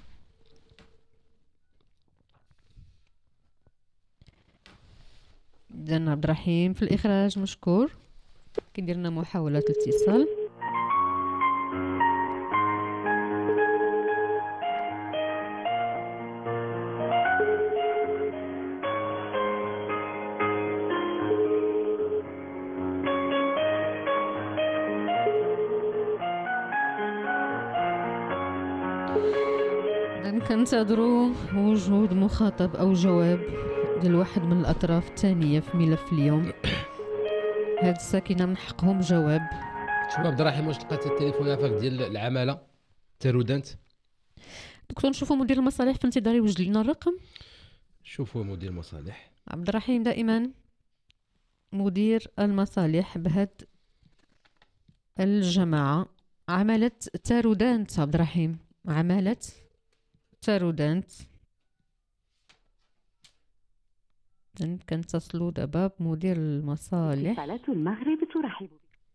Speaker 2: إذن عبد الرحيم في الإخراج مشكور. كيدير لنا محاولة الاتصال. كنتظروا وجود مخاطب أو جواب ديال واحد من الأطراف الثانية في ملف اليوم. هاد الساكنة من حقهم جواب.
Speaker 6: شوف عبد الرحيم واش لقيت التليفون هافاك ديال العمالة تارودانت؟
Speaker 2: دكتور نشوفوا مدير المصالح في انتظار يوجد لنا الرقم.
Speaker 6: شوفوا مدير المصالح
Speaker 2: عبد الرحيم دائما مدير المصالح بهاد الجماعة عملة تارودانت. عبد الرحيم عملة تارودانت. كنتصلوا دابا بمدير المصالح.
Speaker 13: اتصالات المغرب ترحب.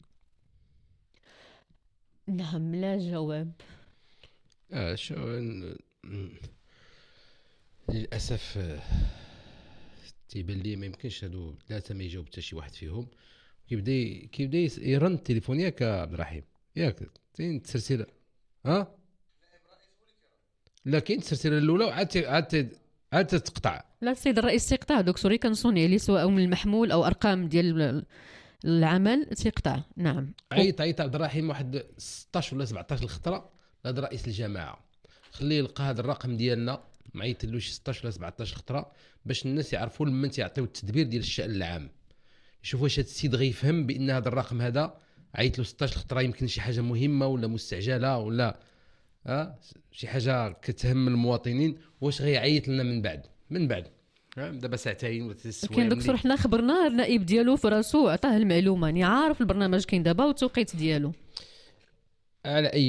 Speaker 2: نعم لا جواب.
Speaker 6: شو للاسف تيبان لي ما يمكنش هادو ثلاثه ما يجاوب حتى شي واحد فيهم. كيبدا يرن التليفون ياك عبد الرحيم ياك كاين التسلسله. ها لا كاين التسلسله الاولى عاد تقطع.
Speaker 2: لا السيد الرئيس تيقطع دكتوري كنصوني عليه سواء من المحمول او ارقام ديال العمل تيقطع. نعم.
Speaker 6: عيط عبد الرحيم واحد 16 ولا 17 الخطره لهذا رئيس الجماعه، خليه يلقى هذا الرقم ديالنا معيطلوش 16 ولا 17 خطره باش الناس يعرفوا لمن تيعطيو التدبير ديال الشأن العام، يشوفوا واش هذا السيد غيفهم بان هذا الرقم هذا عيط له 16 خطره يمكن شي حاجه مهمه ولا مستعجله ولا شي حاجه كتهم المواطنين، واش غيعيط لنا من بعد دابا ساعتين ولا 3 سوايع.
Speaker 2: كاين دكتور حنا خبرنا النائب ديالو في راسو عطاه المعلومه، يعني عارف البرنامج كاين دابا والتوقيت ديالو.
Speaker 6: على اي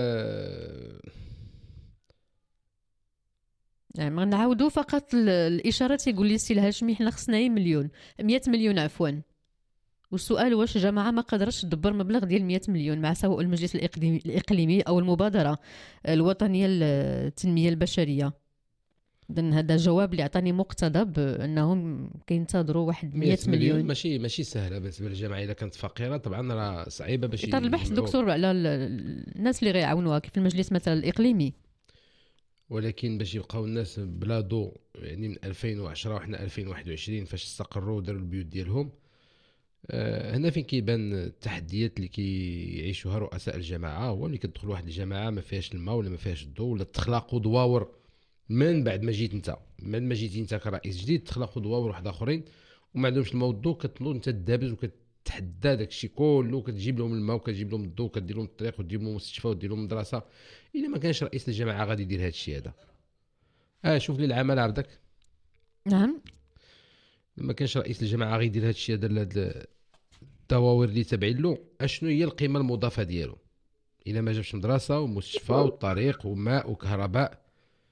Speaker 2: يعني غنعاودوا فقط الاشارات. يقول لي السي الهاشمي حنا خصنا 100 مليون عفوا. والسؤال واش جماعه ما قدرتش تدبر مبلغ ديال 100 مليون مع سواء المجلس الاقليمي او المبادره الوطنيه للتنميه البشريه. اذن هذا جواب اللي عطاني مقتضى بانهم كينتظروا واحد 100 مليون.
Speaker 6: ماشي سهله بالنسبه للجماعه اذا كانت فقيره، طبعا راه صعيبه باش
Speaker 2: اطار البحث دكتور على الناس اللي غيعاونوها كيف المجلس مثلا الاقليمي،
Speaker 6: ولكن باش يبقاو الناس بلا ضوء يعني من 2010 وحنا 2021 فاش استقروا وداروا البيوت ديالهم. هنا فين كيبان التحديات اللي كيعيشوها رؤساء الجماعه، هو ملي كتدخل واحد الجماعه ما فيهاش الماء ولا ما فيهاش الضوء ولا تخلقوا دواور من بعد ما جيتي انت كرئيس جديد، تخلقوا دواور واحد اخرين وما عندهمش الماء والضوء، كتنوض انت تدابز وكتحدى داك الشيء كله، كتجيب لهم الماء وكتجيب لهم الضوء وكدير لهم الطريق وتجيب لهم مستشفى ودير لهم مدرسه. الا ما كانش رئيس الجماعه غادي يدير هذا الشيء هذا. شوف لي العمل عبدك.
Speaker 2: نعم.
Speaker 6: لما كانش رئيس الجماعه غيدير هذا الشيء هذا الدواور اللي تابعين له، اشنو هي القيمه المضافه ديالو الا ما جابش مدرسه ومستشفى وطريق وماء وكهرباء؟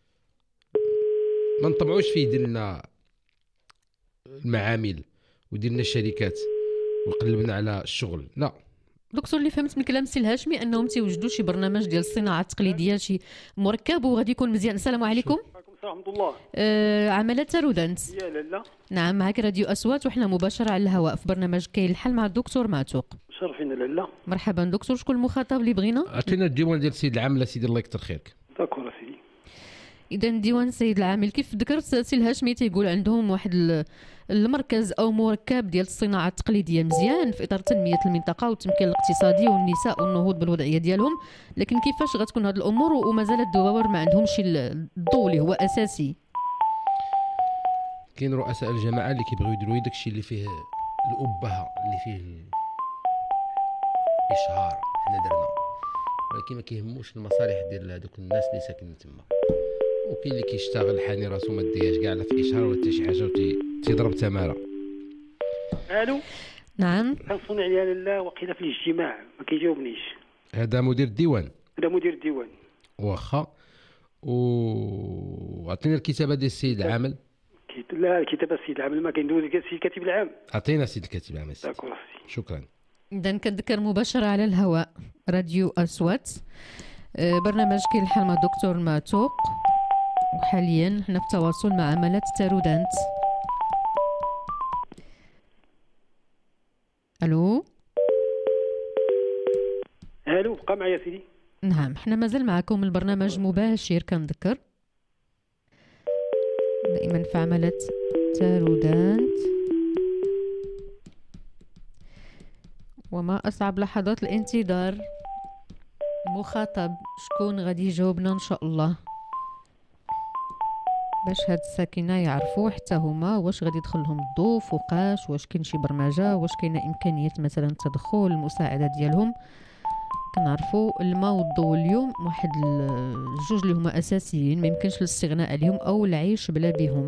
Speaker 6: ما نطمعوش فيه يدير لنا المعامل ويدير لنا الشركات ويقلبنا على الشغل. لا
Speaker 2: دكتور، اللي فهمت من كلام السي الهاشمي انهم تيوجدوا شي برنامج ديال الصناعه التقليديه شي مركب وغادي يكون مزيان. السلام عليكم.
Speaker 13: وعليكم السلام ورحمه الله.
Speaker 2: عمالة تارودانت.
Speaker 13: يا لاله.
Speaker 2: نعم، معك راديو اصوات وحنا مباشره على الهواء في برنامج كاين الحل مع الدكتور معتوق.
Speaker 13: شرفينا لاله.
Speaker 2: مرحبا دكتور، شكون المخاطب اللي بغينا؟
Speaker 6: عطينا الديوان ديال السيد العامل سيدي الله يكثر خيرك.
Speaker 13: داكور سيدي.
Speaker 2: اذا ديوان السيد العامل كيف ذكرت السي الهاشمي تيقول عندهم واحد المركز او مركب ديال الصناعه التقليديه مزيان في اطار تنميه المنطقه والتمكين الاقتصادي والنساء والنهوض بالوضعيه ديالهم، لكن كيفاش غتكون هذه الامور ومازال الدواور ما عندهمش الضوء اللي هو اساسي؟
Speaker 6: كاين رؤساء الجماعه اللي كيبغيو يديروا داكشي اللي فيه الابهه اللي فيه الاشهار حنا درنا، ولكن ما كيهموش المصالح ديال هذوك الناس اللي ساكنين تما. وكاين اللي كيشتغل حاني راسو ما دياش كاع لا في اشهار ولا حتى شي حاجه تيضرب تماره.
Speaker 13: الو.
Speaker 2: نعم.
Speaker 13: كنصوني عليها لاله وقيله في الاجتماع ما كيجاوبنيش.
Speaker 6: هذا مدير الديوان.
Speaker 13: هذا مدير الديوان.
Speaker 6: واخا. وعطينا الكتابه ديال السيد العامل.
Speaker 13: لا الكتابه السيد العامل ما كندوز السيد الكاتب العام.
Speaker 6: عطينا السيد الكاتب العام.
Speaker 13: داكور.
Speaker 6: شكرا.
Speaker 2: اذا كنذكر مباشره على الهواء راديو اصوات، برنامج كاين الحل مع الدكتور معتوق، وحاليا حنا في تواصل مع عمالة تارودانت. الو
Speaker 13: بقى معايا سيدي.
Speaker 2: نعم، حنا مازال معكم البرنامج مباشر كنذكر دائما في عمالة تارودانت. وما أصعب لحظات الانتظار، مخاطب شكون غادي يجاوبنا إن شاء الله باش هاد الساكنة يعرفوا حتى هما واش غادي يدخل لهم الضوء فوقاش، واش كاين شي برمجة، واش كاينه إمكانية مثلا التدخل المساعدة ديالهم. كنعرفوا الماء والضوء اليوم واحد الجوج اللي هما أساسيين ما يمكنش الاستغناء عليهم أو العيش بلا بهم.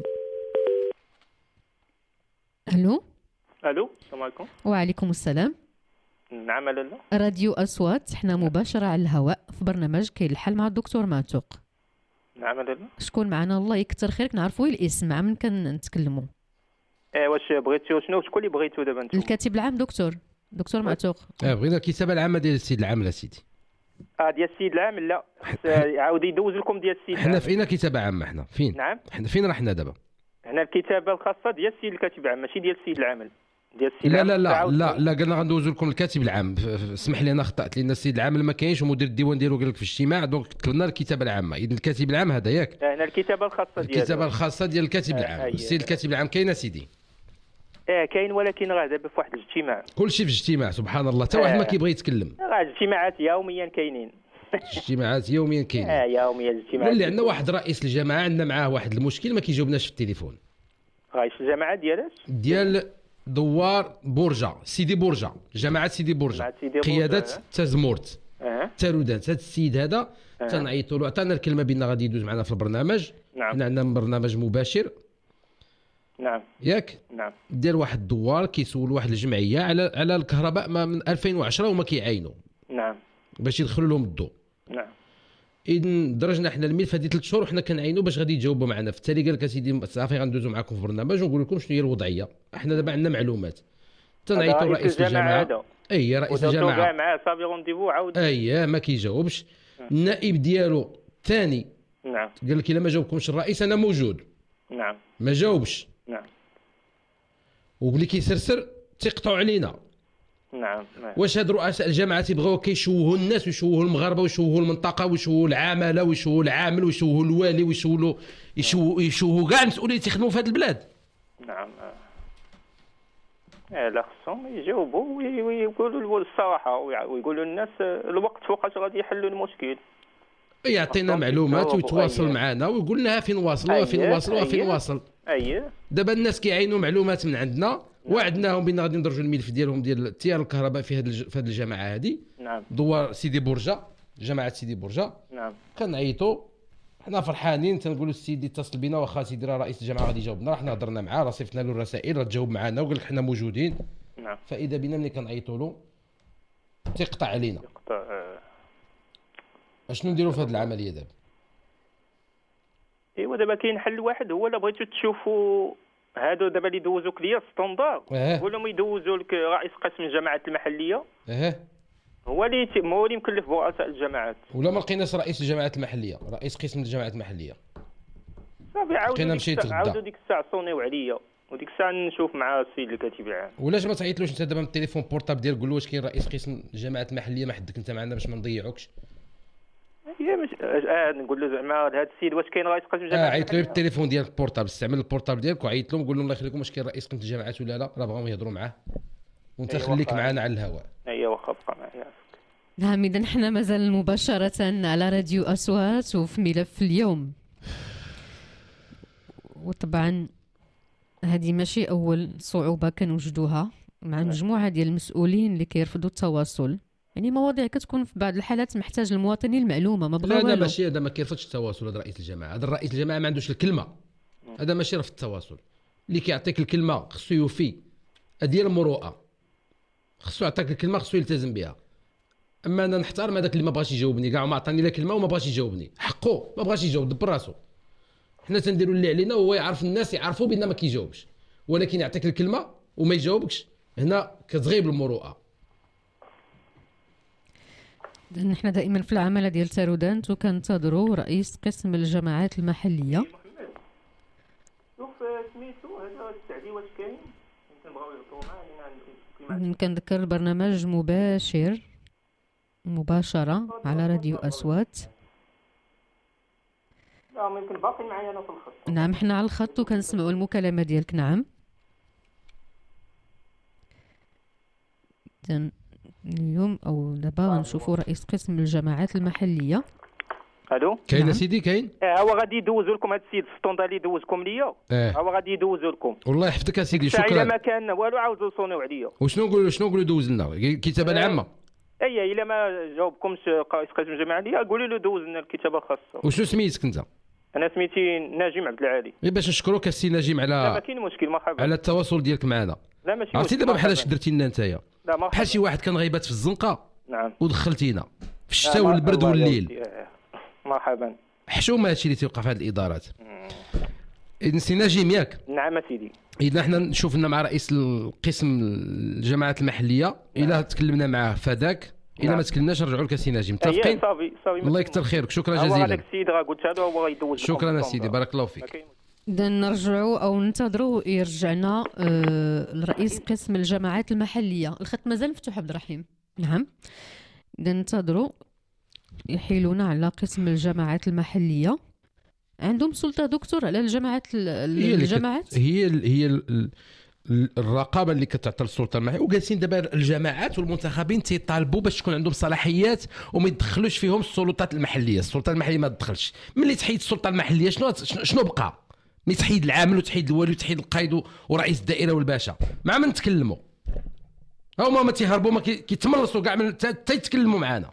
Speaker 2: الو
Speaker 14: السلام عليكم.
Speaker 2: وعليكم السلام.
Speaker 14: نعم لاله.
Speaker 2: راديو اصوات، حنا مباشره على الهواء في برنامج كاين الحل مع الدكتور معتوق.
Speaker 14: نعم لاله.
Speaker 2: شكون معنا؟ الله يكثر خيرك، نعرفوا الاسم مع من كنتكلموا.
Speaker 14: واش بغيتو شنو شكون اللي بغيتو دابا انتم؟
Speaker 2: الكاتب العام دكتور معتوق.
Speaker 6: بغينا الكتابه العامه ديال السيد العامل سيدي.
Speaker 14: ديال السيد العام لا عاود يدوز لكم ديال السيد العام.
Speaker 6: حنا فينا كتابه عامه، حنا فين؟
Speaker 14: نعم
Speaker 6: حنا فين رحنا دابا؟
Speaker 14: حنا الكتابه الخاصه ديال السيد الكاتب العام ماشي ديال السيد العامل.
Speaker 6: لا قلنا غندوزو لكم الكاتب العام. اسمح لي انا خطأت لان السيد العامل ما كاينش ومدير الديوان ديالو قال لك في الاجتماع، دونك طلبنا الكتابه العامه. اذا الكاتب العام هذا ياك؟
Speaker 14: هنا الكتابه الخاصه ديال
Speaker 6: الكتابه الخاصه ديال الكاتب العام. السيد الكاتب العام كاين سيدي؟
Speaker 14: كاين ولكن راه دابا في واحد الاجتماع.
Speaker 6: كل شيء في اجتماع سبحان الله، حتى واحد ما كيبغي يتكلم.
Speaker 14: راه اجتماعات يوميا كاينين.
Speaker 6: اجتماعات يوميا كاينين.
Speaker 14: يوميا اجتماعات.
Speaker 6: واللي عندنا واحد رئيس الجماعه عندنا معاه واحد المشكل، ما كيجاوبناش في التليفون.
Speaker 14: رئيس الجماعه
Speaker 6: ديال دوار بورجا، سيدي بورجا، جماعه سيدي بورجا، قياده تزمورت تارودانت. هذا السيد هذا تنعيطوا له، عطانا الكلمه بان غادي يدوز معنا في البرنامج. حنا عندنا برنامج مباشر.
Speaker 14: نعم
Speaker 6: ياك
Speaker 14: نعم.
Speaker 6: دير واحد الدوار كيسول واحد الجمعيه على الكهرباء من 2010 وما كيعاينوا.
Speaker 14: نعم.
Speaker 6: باش يدخلوا لهم الضوء.
Speaker 14: نعم.
Speaker 6: إذن درجنا حنا الملف هذه 3 شهور وحنا كنعينوا باش غادي يجاوبوا معنا. في التالي قال لك اسيدي صافي غندوزوا معكم في البرنامج ونقول لكم شنو هي الوضعيه. احنا دابا عندنا معلومات. تنعيطوا رئيس الجماعه. اي رئيس الجماعه
Speaker 14: معاه صافي رونديفو عاود.
Speaker 6: ما كيجاوبش. النائب ديالو الثاني
Speaker 14: نعم
Speaker 6: قال لك الا ما جاوبكمش الرئيس انا موجود.
Speaker 14: نعم.
Speaker 6: ما جاوبش.
Speaker 14: نعم.
Speaker 6: وبلي كيسرسر تيقطعوا علينا.
Speaker 14: نعم.
Speaker 6: واش هاد رؤساء الجماعات يبغيو كيشوهوا الناس ويشوهوا المغاربه ويشوهوا المنطقه ويشوهوا العماله ويشوهوا العامل ويشوهوا الوالي يشوهوا كاع المسؤولين اللي تيخدموا في هذه البلاد.
Speaker 14: نعم. لا خصهم يجاوبوا ويقولوا الصراحه ويقولوا للناس الوقت فوقاش غادي يحلوا المشكل. يعطينا
Speaker 6: معلومات ويتواصل معنا ويقول لنا فين واصلوا فين واصل. دابا الناس كيعينوا معلومات من عندنا. وعدناهم بان غادي ندرجوا الملف ديالهم ديال التيار الكهرباء في هذه الجماعه هذه.
Speaker 14: نعم.
Speaker 6: دوار سيدي بورجا، جماعه سيدي بورجا.
Speaker 14: نعم.
Speaker 6: كنعيطوا حنا فرحانين تنقولوا السيد اتصل بنا واخا سيدي راه رئيس الجماعه غادي يجاوبنا. راه حنا هضرنا معاه، راه صيفطنا له الرسائل، راه تجاوب معنا وقال لك حنا موجودين.
Speaker 14: نعم.
Speaker 6: فاذا بنا ملي كنعيطوا له تيقطع علينا. اشنو نديروا في هذه العمليه دابا؟
Speaker 14: ايوا دابا كاين حل واحد، هو الا بغيتو تشوفوا هادو دابا اللي دوزوك ليا ستاندار. قول لهم يدوزوا لك رئيس قسم الجماعات المحليه. هو اللي مكلف برؤساء الجماعات.
Speaker 6: ولا ما لقيناش رئيس الجماعات المحليه، رئيس قسم الجماعات المحليه.
Speaker 14: صافي عاودوا ديك الساعه صونيو عليا وديك الساعه نشوف مع السيد الكاتب العام.
Speaker 6: ولاش ما تعيطلوش انت دابا من التليفون بورطاب ديالك قول له واش كاين رئيس قسم الجماعات المحليه ما حدك انت معنا باش ما نضيعوكش.
Speaker 14: هي مش نقول له زعما هذا السيد واش كاين رئيس قسم الجماعات.
Speaker 6: عيط له بالتليفون ديالك البورطابل، استعمل البورطابل ديالك وعيط لهم قول لهم الله يخليكم واش كاين رئيس قسم الجماعات ولا لا، راه بغاو يهضروا معاه وانت خليك معنا على الهواء.
Speaker 14: واخا بقى معايا.
Speaker 2: نعم إذا حنا مازال مباشرة على راديو أصوات وفي ملف اليوم. وطبعا هذه ماشي أول صعوبة كنوجدوها مع مجموعة ديال المسؤولين اللي كيرفضوا التواصل. يعني مواضيع كتكون في بعض الحالات محتاج المواطنين المعلومة ما بغا والو.
Speaker 6: لا ماشي هذا ما كيرفضش التواصل. هذا رئيس الجماعة، هذا الرئيس الجماعة ما عندوش الكلمة. هذا ماشي رفض التواصل. اللي كيعطيك الكلمة خصو يوفي، ديال المروءة. خصو يعطيك الكلمة خصو يلتزم بها. اما انا نحترم هذاك اللي ما بغاش يجاوبني كاع وما عطاني لا كلمه وما بغاش يجاوبني، حقه ما بغاش يجاوب دبر راسو. حنا تنديروا اللي علينا وهو يعرف الناس يعرفوا بان ما كيجاوبش، ولكن يعطيك الكلمه وما يجاوبكش هنا كتغيب المروءه.
Speaker 2: نحن دائما في العمل ديال تارودانت وكنتظروا رئيس قسم الجماعات المحليه.
Speaker 14: شوف سميتو هذا السعدي واش كاين كنبغاو يهضروا معاه.
Speaker 2: كنذكر البرنامج مباشرة على راديو أصوات.
Speaker 14: لا ممكن باقي معايا أنا في الخط.
Speaker 2: نعم حنا على الخط وكنسمعوا المكالمة ديالك. نعم إذن اليوم أو دابا غنشوفوا رئيس قسم الجماعات المحلية.
Speaker 14: الو
Speaker 6: كاين سيدي كاين.
Speaker 14: هو غادي يدوزوا لكم هذا السيد السطوندار اللي دوزكم ليا. هو غادي يدوزوا لكم.
Speaker 6: والله يحفظك سيدي شكرا.
Speaker 14: إلا ما كان والو عاودوا صونيو عليا.
Speaker 6: وشنو نقولوا دوز لنا الكتابة العامة.
Speaker 14: الا ما جاوبكمش رئيس قسم الجماعه ليا قولوا له دوز لنا الكتابه الخاصه.
Speaker 6: وشنو سميتك انت؟
Speaker 14: انا سميتي نجيم عبد العالي.
Speaker 6: باش نشكروك السي نجيم على
Speaker 14: لا ما كاين مشكل مرحبا
Speaker 6: على التواصل ديالك معنا.
Speaker 14: لا ماشي
Speaker 6: عرفتي دابا بحال اش درتي لنا نتايا بحال شي واحد كان غيبات في الزنقه.
Speaker 14: نعم
Speaker 6: ودخلتينا في الشتاء والبرد والليل.
Speaker 14: مرحبا
Speaker 6: حشومه هادشي اللي تيوقع في هذه الادارات. اذن سي نجيم ياك؟
Speaker 14: نعم سيدي.
Speaker 6: اذا حنا نشوف لنا مع رئيس القسم الجماعات المحليه الا تكلمنا معاه فداك، الا ما تكلمناش نرجعوا لك سي نجيم. متفقين؟
Speaker 14: صافي
Speaker 6: الله يكثر خيرك. شكرا جزيلا.
Speaker 14: هذاك السيد راه قلت له هو غيدوز.
Speaker 6: شكرا سيدي بارك الله فيك.
Speaker 2: إذا نرجعوا أو ننتظروا يرجعنا الرئيس قسم الجماعات المحلية. الخط مازال مفتوح عبد الرحيم. نعم إذا ننتظروا يحيلونا على قسم الجماعات المحلية. عندهم سلطة دكتور على الجماعات
Speaker 6: هي الرقابه اللي كتعطي السلطه المحليه، وجالسين دابا الجماعات والمنتخبين تيطالبوا باش تكون عندهم صلاحيات وما يدخلوش فيهم السلطات المحليه. السلطه المحليه ما تدخلش. ملي تحيد السلطه المحليه شنو بقى؟ ملي تحيد العامل وتحيد الوالي وتحيد القايد ورئيس الدائره والباشا، مع من نتكلموا؟ هما ما تيهربوا، ما كيتملصوا كاع من تيتكلموا معانا.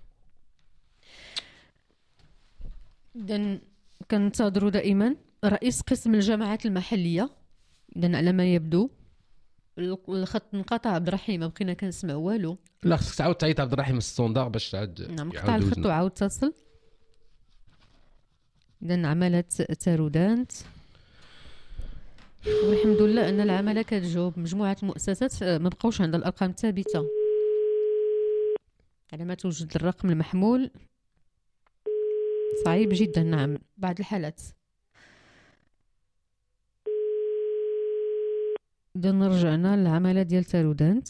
Speaker 2: اذا كنتظروا دائما رئيس قسم الجماعات المحليه. اذا على ما يبدو الخط انقطع. عبد الرحيم ما بقينا كنسمع والو.
Speaker 6: لا خصك تعاود تعيط عبد الرحيم الصوندار باش تعاد.
Speaker 2: نعم قطع الخط وعاود تصل. اذا عملت تارودانت، والحمد لله ان العماله كتجاوب. مجموعه المؤسسات ما بقاوش عندها الارقام الثابته على ما توجد الرقم المحمول. صعيب جدا. نعم بعض الحالات. إذا رجعنا للعمالة ديال تارودانت.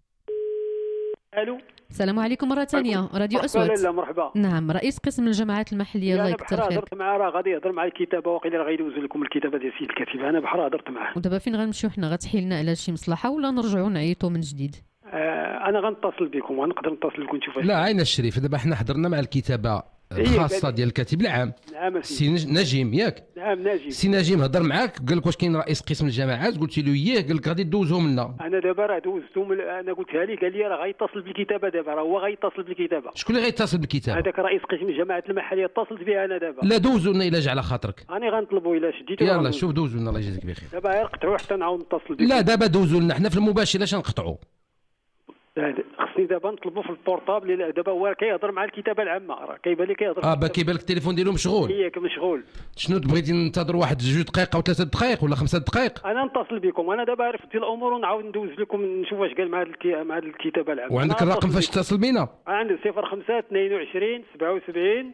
Speaker 13: الو
Speaker 2: السلام عليكم مرة ثانية. راديو أصوات.
Speaker 13: لا مرحبا.
Speaker 2: نعم رئيس قسم الجماعات المحلية. الله يكثر خير.
Speaker 13: هضرت معاه، راه غادي يهضر مع الكتابة، وقيلا غيدوزوا لكم الكتابة ديال السيد الكاتب. أنا بحال هضرت معاه.
Speaker 2: ودابا فين غنمشيو حنا؟ غتحيل لنا على شي مصلحة ولا نرجعوا نعيطوا من جديد؟
Speaker 13: أنا غنتصل بكم ونقدر نتصل لكم نشوف.
Speaker 6: لا عين الشريف، دابا حنا حضرنا مع الكتابة الخاصة ديال الكاتب العام.
Speaker 13: نعم
Speaker 6: سي نجيم ياك؟
Speaker 13: نعم نجيم.
Speaker 6: سي نجيم هضر معاك قال لك واش كاين رئيس قسم الجماعات؟ قلت له ياه. قال لك غادي دوزهم لنا.
Speaker 13: انا دابا راه دوزتهم. انا قلتها ليه، قال لي راه غيتصل بالكتابه دابا. راه هو غيتصل بالكتابه.
Speaker 6: شكون اللي غيتصل بالكتابه؟
Speaker 13: هذاك رئيس قسم الجماعات المحليه اتصلت به انا دابا.
Speaker 6: لا دوزوا لنا الا جا على خاطرك.
Speaker 13: راني غنطلبوا الا شديتو.
Speaker 6: يلا شوف دوزوا لنا الله يجازيك بخير.
Speaker 13: دابا غير قطعوا حتى نعاود نتصل بك.
Speaker 6: لا دابا دوزوا لنا حنا في المباشر اش نقطعوا.
Speaker 13: خصني دابا نطلبوا في البورطابل. دابا هو كيهضر مع الكتابه العامه، راه كيبان لي كيهضر.
Speaker 6: كيبان لك التليفون ديالو مشغول.
Speaker 13: ياك مشغول.
Speaker 6: شنو بغيتي ننتظر واحد 2 دقائق او 3 دقائق ولا 5 دقائق؟
Speaker 13: انا نتصل بكم. انا دابا عرفت الامور ونعاود ندوز لكم نشوف واش قال مع الكتابه العامه.
Speaker 6: وعندك الرقم فاش تتصل بينا؟
Speaker 13: عندي 05 22 77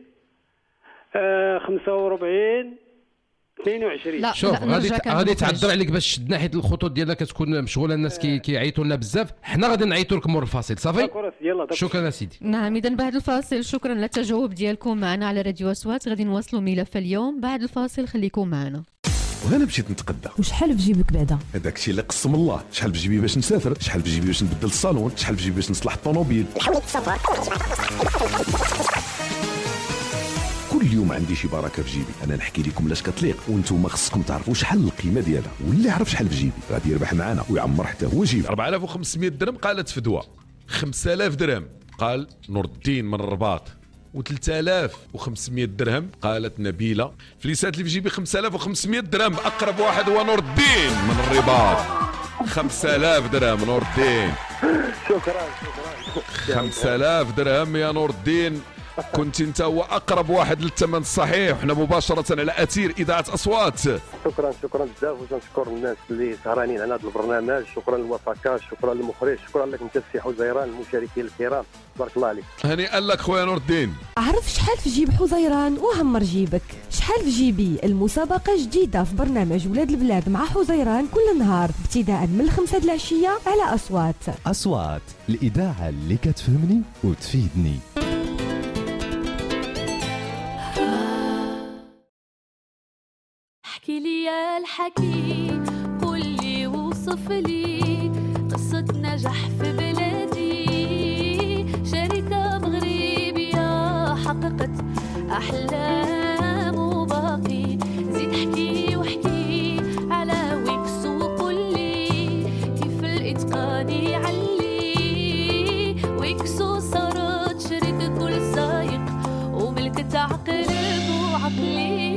Speaker 13: 45 22.
Speaker 2: لا
Speaker 6: شوف غادي تعذر عليك باش شدنا حيت الخطوط ديالنا كتكون مشغوله. الناس كيعيطوا لنا بزاف. حنا غادي نعيطوا لكم مور الفاصل. صافي شكرا سيدي.
Speaker 2: نعم اذا بعد الفاصل شكرا للتجاوب ديالكم معنا على راديو اصوات. غادي نواصلوا ملف اليوم بعد الفاصل. خليكم معنا.
Speaker 15: وانا مشيت نتقدى.
Speaker 16: وشحال في جيبك بعدا؟
Speaker 15: هذاك الشيء اللي قسم الله. شحال في جيبي باش نسافر، شحال في جيبي باش نبدل الصالون، شحال في جيبي باش نصلح الطوموبيل. كل يوم عندي شي بركه في جيبي. انا نحكي لكم لاش كتليق، وانتم خصكم تعرفوا شحال القيمه ديالها. واللي يعرف شحال في جيبي غادي يربح معنا ويعمر حتى هو جيبي.
Speaker 17: 4500 درهم قالت فدوى. 5000 درهم قال نور الدين من الرباط. و3500 درهم قالت نبيله. فليسات اللي في جيبي 5500 درهم. اقرب واحد هو نور الدين من الرباط. 5000 درهم نور الدين.
Speaker 13: شكرا
Speaker 17: 5000 درهم يا نور الدين. كنت انت هو اقرب واحد للثمن الصحيح. احنا مباشره على اثير اذاعه اصوات.
Speaker 18: شكرا بزاف، وتنشكر الناس اللي سهرانين على هذا البرنامج. شكرا للوفاكاش، شكرا للمخرج، شكرا لك انت السي حزيران، المشاركين الكرام. بارك الله عليك.
Speaker 17: هنيئا لك خويا نور الدين.
Speaker 16: عرف شحال في جيب حزيران وهمر جيبك. شحال في جيبي المسابقه جديده في برنامج ولاد البلاد مع حزيران كل نهار ابتداء من 5 العشيه على
Speaker 1: اصوات الاذاعه اللي كتفهمني وتفيدني.
Speaker 10: احكي لي يا الحكي، قول لي وصف لي قصة نجاح في بلادي. شركة مغربية حققت أحلام وباقي. زيد احكي واحكي على ويكس وقول لي كيف الإتقان يعلي. ويكسو صارت شركة كل سايق وملكة عقل وعقلي.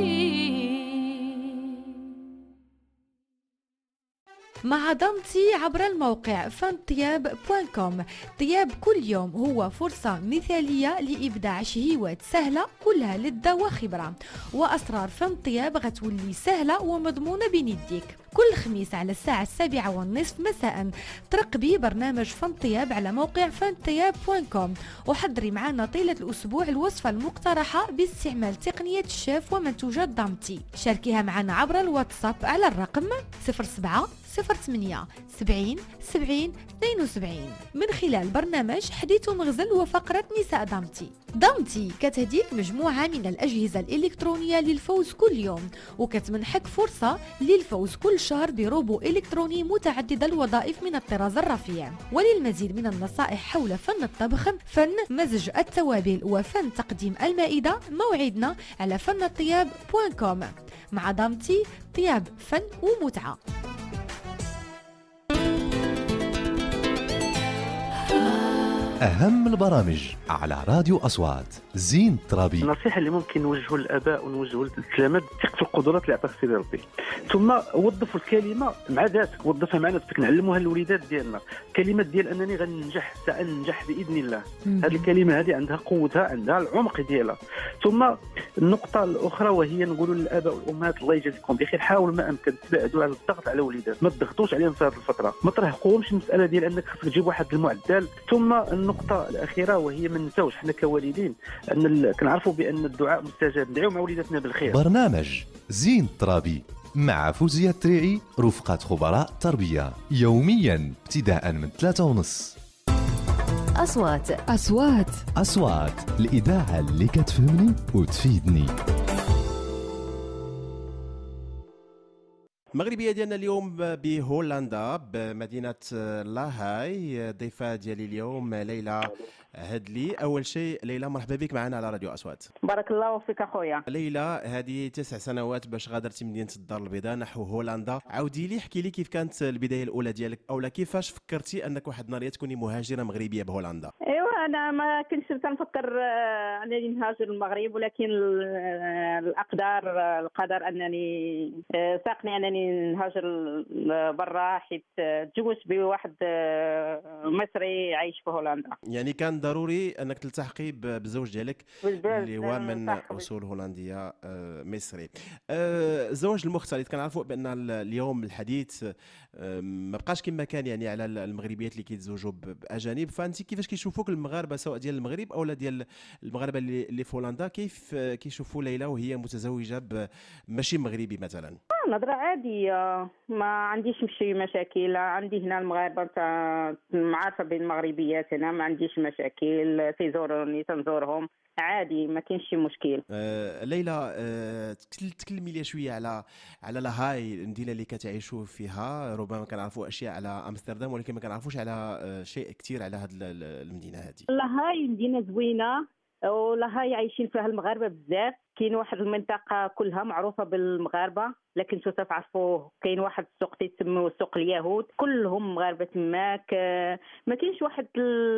Speaker 10: مع ضمتي عبر الموقع فنطياب.com. طياب كل يوم هو فرصة مثالية لإبداع شهيوات سهلة كلها لذة وخبرة. وأسرار فنطياب غتولي سهلة ومضمونة بين يديك. كل خميس على الساعة 7:30 مساء ترقبي برنامج فنطياب على موقع فنطياب.com. وحضري معنا طيلة الأسبوع الوصفة المقترحة باستعمال تقنية الشيف ومنتوجات ضمتي. شاركيها معنا عبر الواتساب على الرقم 07 08 70 70 72 من خلال برنامج حديث ومغزل وفقرة نساء ضمتي.
Speaker 19: دامتي كتهديك مجموعة من الأجهزة الإلكترونية للفوز كل يوم، وكتمنحك فرصة للفوز كل شهر بروبو إلكتروني متعدد الوظائف من الطراز الرفيع. وللمزيد من النصائح حول فن الطبخ، فن مزج التوابل وفن تقديم المائدة، موعدنا على فنالطياب.com. مع دامتي، طياب فن ومتعة.
Speaker 1: أهم البرامج على راديو أصوات. زين الترابي.
Speaker 20: النصيحة اللي ممكن نوجهه للآباء ونوجهه للتلاميذ: ثق في القدرات اللي عطاك سيدي ربي، ثم وظف الكلمة مع ذاتك، وظفها مع نفسك، نعلموها للوليدات ديالنا. كلمات ديال أنني غننجح، سأنجح بإذن الله. هذه الكلمة هذه عندها قوتها، عندها العمق ديالها. ثم النقطة الأخرى وهي نقولوا للآباء والأمهات: الله يجازيكم بخير، حاولوا ما أمكن تبعدوا على الضغط على الوليدات، ما تضغطوش عليهم في هذه الفترة، ما ترهقوهمش المسألة ديال أنك خصك تجيب واحد المعدل. ثم النقطة الأخيرة وهي ما ننساوش حنا كوالدين أن كنعرفوا بأن الدعاء مستجاب، ندعيو مع وليداتنا بالخير.
Speaker 1: برنامج زين الترابي مع فوزية التريعي رفقة خبراء التربية، يوميا ابتداء من 3:30. أصوات الإذاعة اللي كتفهمني وتفيدني.
Speaker 21: المغربيه ديالنا اليوم بهولندا بمدينه لاهاي. ضيفه ديالي اليوم ليلى هدلي. اول شيء ليلى، مرحبا بك معنا على راديو اصوات.
Speaker 22: بارك الله فيك اخويا.
Speaker 21: ليلى، هذه 9 سنوات باش غادرتي مدينه الدار البيضاء نحو هولندا. عاودي لي، احكي لي كيف كانت البدايه الاولى ديالك، اولا كيفاش فكرتي انك واحد النهار تكوني مهاجره مغربيه بهولندا؟
Speaker 22: ايوا انا ما كنتش كنفكر انني نهاجر المغرب، ولكن القدر انني ساقني انني نهاجر برا، حيت تزوجت بواحد مصري عايش في هولندا.
Speaker 21: يعني كان ضروري انك تلتحقي بالزوج ديالك اللي هو من اصول هولنديه مصري. الزواج المختلط كنعرفوا بان اليوم الحديث ما بقاش كما كان يعني على المغربيات اللي كيتزوجوا باجانب. فانت كيفاش كيشوفوك المغاربه سواء ديال المغرب او ديال المغاربه اللي في هولندا؟ كيف كيشوفوا ليلى وهي متزوجه ماشي مغربي مثلا؟
Speaker 22: نظرة عادية، ما عنديش شي مشاكل. عندي هنا المغاربة معارفة بين المغربيات هنا، ما عنديش مشاكل. تيزوروني تنزورهم عادي، ما كاينش شي مشكل.
Speaker 21: ليلى، تكلمي لي شويه على لاهاي، المدينه اللي كتعيشوا فيها. ربما كنعرفوا اشياء على امستردام، ولكن ما كنعرفوش على شيء كثير على هذه المدينه هذه.
Speaker 22: لاهاي مدينه زوينه، ولاهاي عايشين فيها المغاربه بزاف. كاين واحد المنطقه كلها معروفه بالمغاربه، لكن شو تعرفوه، كاين واحد السوق تيسموه سوق اليهود، كلهم مغاربه تماك. ما كاينش واحد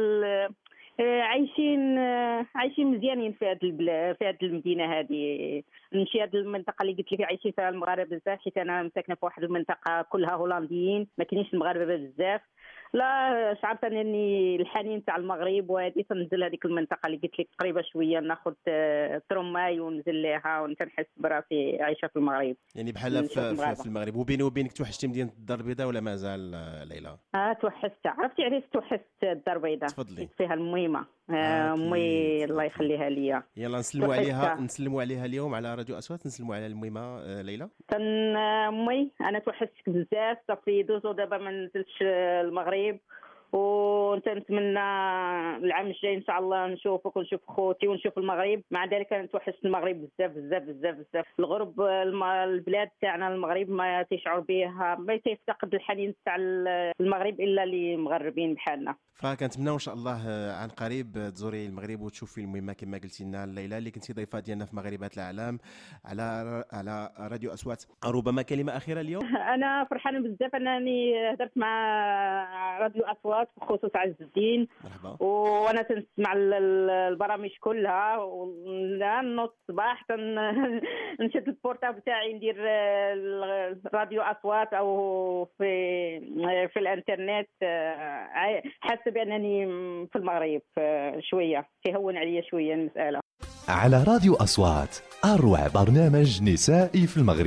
Speaker 22: عايشين مزيانين في هذه المدينه هذه. نمشي هذه المنطقه اللي قلت لك عايشين فيها المغاربه بزاف، حيت انا ساكنه في واحد المنطقه كلها هولنديين، ما كاينش المغاربه بزاف. لا، شعرت انني الحنين تاع المغرب، وهذه تنزل هذيك المنطقه اللي قلت لك قريبه شويه، ناخذ ترماي وننزل ليها ونحس براسي عايشه في المغرب.
Speaker 21: يعني بحال في المغرب. وبيني وبينك توحشتي مدينه الدار البيضاء ولا مازال ليلى؟
Speaker 22: توحشت. عرفتي علاش توحشت الدار البيضاء؟
Speaker 21: تفضلي.
Speaker 22: فيها المهمه امي الله يخليها ليا.
Speaker 21: يلا نسلموا عليها اليوم على راديو اصوات. نسلموا على المهمه ليلى.
Speaker 22: امي انا توحشتك بزاف، صافي دوزو دابا ما نزلتش المغرب، ونتمنى العام الجاي ان شاء الله نشوفك ونشوف خوتي ونشوف المغرب. مع ذلك انا توحشت المغرب بزاف بزاف بزاف بزاف. الغرب البلاد تاعنا المغرب ما تيشعر بها، ما تيفتقد الحنين تاع المغرب الا اللي مغربين بحالنا.
Speaker 21: فكنتمناو ان شاء الله عن قريب تزوري المغرب وتشوفي المهمه كما قلتي لنا ليلى، اللي كنتي ضيفه ديالنا في مغربات الاعلام على راديو اصوات. ربما كلمه اخيره اليوم.
Speaker 22: انا فرحانه بزاف انني هدرت مع راديو اصوات بخصوص عز الدين.
Speaker 21: مرحبا.
Speaker 22: وانا تنسمع البرامج كلها، نوض الصباح نشد البورتابل تاعي ندير راديو اصوات او في الانترنت. حاسه بانني في المغرب شويه، تهون عليا شويه المساله.
Speaker 1: على راديو أصوات، أروع برنامج نسائي في المغرب،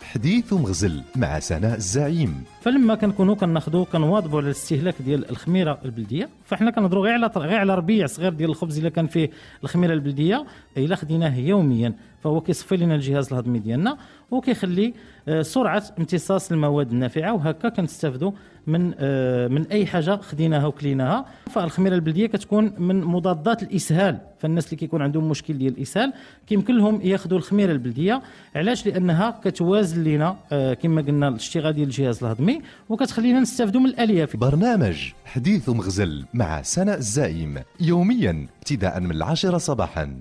Speaker 1: حديث مغزل مع سناء الزعيم.
Speaker 3: فلما كنكونوا كنواظبوا على الاستهلاك ديال الخميره البلديه، فاحنا كنهضروا غير على ربيع صغير ديال الخبز الا كان فيه الخميره البلديه، الا خديناه يوميا فهو كيصفي لنا الجهاز الهضمي ديالنا وكيخلي سرعه امتصاص المواد النافعه، وهكا كنستافدوا من اي حاجه خديناها وكليناها. فالخميره البلديه كتكون من مضادات الاسهال، فالناس اللي كيكون عندهم مشكل ديال الاسهال كيمكن لهم ياخذوا الخميره البلديه. علاش؟ لانها كتوازن لنا كما قلنا الاشتغال ديال الجهاز الهضمي وكتخلينا نستافدوا من الالياف.
Speaker 1: برنامج حديث مغزل مع سناء الزعيم يوميا ابتداء من 10 صباحا.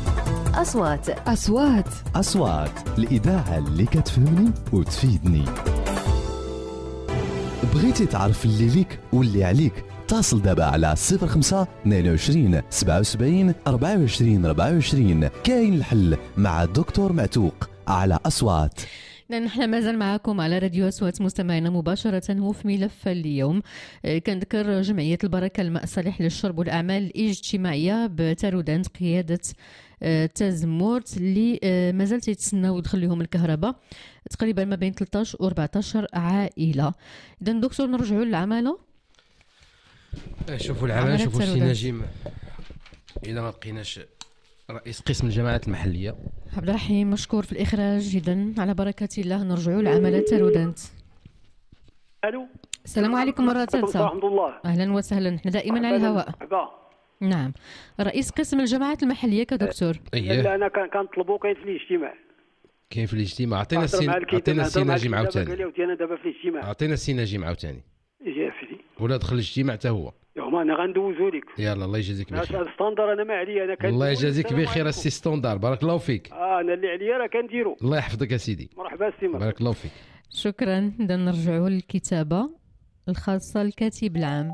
Speaker 1: أصوات الإذاعة اللي كتفهمني وتفيدني. بغيتي تعرف اللي ليك واللي عليك؟ اتصل دابا على 05 22 77 24 24. كاين الحل مع الدكتور معتوق على أصوات.
Speaker 2: نحن مازال معكم على راديو أصوات مستمعينا مباشرة. وفي ملف اليوم كنذكر جمعية البركة الماء صالح للشرب والأعمال الاجتماعية بتارودانت قيادة تازمورت اللي مازال تيتسناو يدخل لهم الكهرباء تقريبا ما بين 13 و 14 عائلة. إذا دكتور نرجعوا للعمالة.
Speaker 6: شوفوا العمالة، شوفوا شي نجيم إذا ما لقيناش رئيس قسم الجماعات المحلية.
Speaker 2: عبد الرحيم مشكور في الإخراج. إذا على بركة الله نرجعوا لعمالة تارودانت.
Speaker 13: الو
Speaker 2: السلام عليكم مرة ثالثة.
Speaker 13: الحمد لله.
Speaker 2: أهلا وسهلا، نحن دائما على الهواء. نعم، رئيس قسم الجماعات المحلية كدكتور.
Speaker 13: لا أنا كنطلبوا كاين في الاجتماع.
Speaker 6: كاين في الاجتماع. عطينا السي نجيم عاوتاني. عطينا السي نجيم عاوتاني.
Speaker 13: يا سيدي.
Speaker 6: ولا دخل الاجتماع حتى هو.
Speaker 13: يوما انا غندوزو لك.
Speaker 6: يلا الله يجازيك بخير.
Speaker 13: هذا ستاندر انا ما عليا انا
Speaker 6: الله يجازيك بخير السي ستاندر. بارك الله فيك.
Speaker 13: انا اللي عليا راه كنديرو.
Speaker 6: الله يحفظك يا سيدي.
Speaker 13: مرحبا سي
Speaker 6: بارك الله فيك.
Speaker 2: شكرا. إذا نرجعوا للكتابة الخاصة الكاتب العام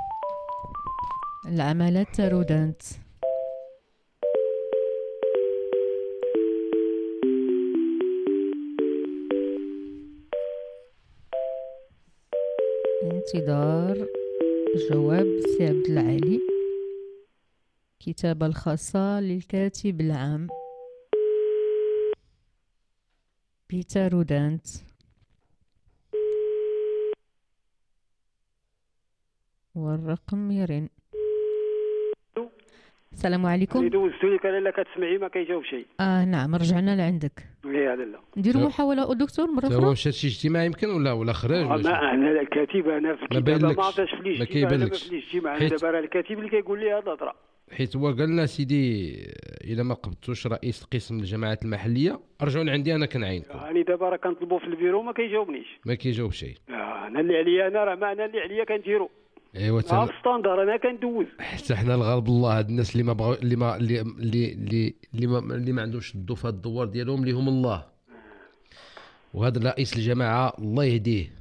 Speaker 2: العمالة تارودانت. انتظار جواب سي عبد العالي. كتابة الخاصة للكاتب العام بتارودانت. والرقم يرن. السلام عليكم.
Speaker 13: دوزتو لك انا لا كتسمعي ما كيجاوب شيء.
Speaker 2: نعم رجعنا لعندك.
Speaker 13: لا لا
Speaker 2: نديروا محاولة دكتور مرة أخرى.
Speaker 6: هو مشات شي اجتماع يمكن ولا خرج
Speaker 13: ما انا الكاتب انا في الكتابة ما عرفتش في الاجتماع. انا في الاجتماع دابا راه الكاتب اللي كيقول لي هاد الهضره.
Speaker 6: حيت هو قال لنا سيدي الا ما قبضتوش رئيس قسم الجماعات المحليه رجعوا لعندي انا كنعينكم.
Speaker 13: يعني دابا راه كنطلبوا في البيرو ما كيجاوبنيش.
Speaker 6: ما كيجاوب شيء.
Speaker 13: انا اللي عليا انا راه ما انا اللي عليا كنديرو.
Speaker 6: ايوا
Speaker 13: تاع ستاندر انا كندوز.
Speaker 6: حتى حنا الغالب الله هاد الناس اللي ما بغاو اللي ما عندهمش الضو في هاد الدوار ديالهم اللي هم الله. وهذا رئيس الجماعه الله يهديه.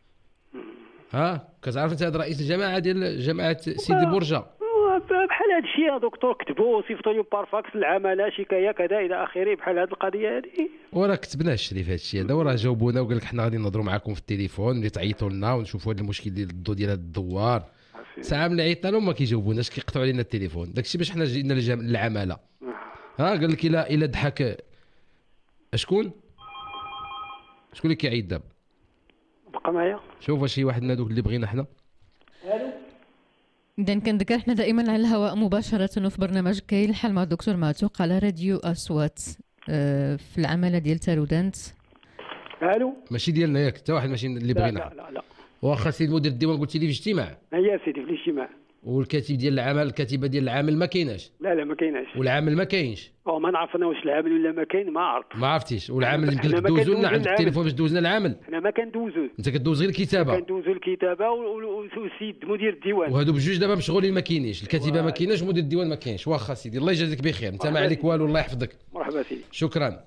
Speaker 6: كتعرف انت هذا رئيس الجماعه ديال جماعه سيدي برجه
Speaker 13: بحال هذا الشيء يا دكتور كتبوه وصيفطوا له بارفاكس العماله شكايه كذا الى اخره بحال هذه القضيه هذه.
Speaker 6: وراه كتبنا الشريف هذا الشيء هذا وراه جاوبونا وقال لك حنا غادي نهضروا معكم في التليفون اللي تعيطوا لنا ونشوفوا هذا المشكل ديال الضو ديال هذا الدوار. ساعه من عيطنا لهم ما كيجاوبوناش كيقطعوا علينا التليفون. داكشي باش حنا جينا للعماله. قال لك الا ضحك شكون اللي كيعيط دابا؟
Speaker 13: بقى معايا.
Speaker 6: شوف شي واحد من هذوك اللي بغينا حنا.
Speaker 13: الو.
Speaker 2: إذا كنذكر حنا دائما على الهواء مباشرة وفي برنامج كاين الحل مع الدكتور معتوق على راديو أصوات في العمالة ديال تارودانت.
Speaker 13: الو.
Speaker 6: ماشي ديالنا ياك حتى واحد ماشي اللي بغينا.
Speaker 13: لا
Speaker 6: واخا سيد مدير الديوان قلتي لي في اجتماع.
Speaker 13: يا سيدي في الاجتماع.
Speaker 6: والكاتب ديال العمل الكاتبه ديال العامل ما كايناش.
Speaker 13: لا ما كايناش.
Speaker 6: والعامل ما كاينش.
Speaker 13: ما نعرف انا واش العامل ولا ما كاين ما عرفت.
Speaker 6: ما عرفتيش. والعامل يمكن لك دوزو لنا عند التليفون باش دوزنا العامل.
Speaker 13: حنا ما كندوزو.
Speaker 6: انت كدوز غير الكتابه.
Speaker 13: كندوزو الكتابه والسيد مدير الديوان.
Speaker 6: وهادو بجوج دابا مشغولين ما كاينينش. الكاتبه ما كايناش ومدير الديوان ما كاينش. واخا سيدي الله يجازيك بخير انت ما عليك والو الله يحفظك.
Speaker 13: مرحبا سيدي.
Speaker 6: شكرا.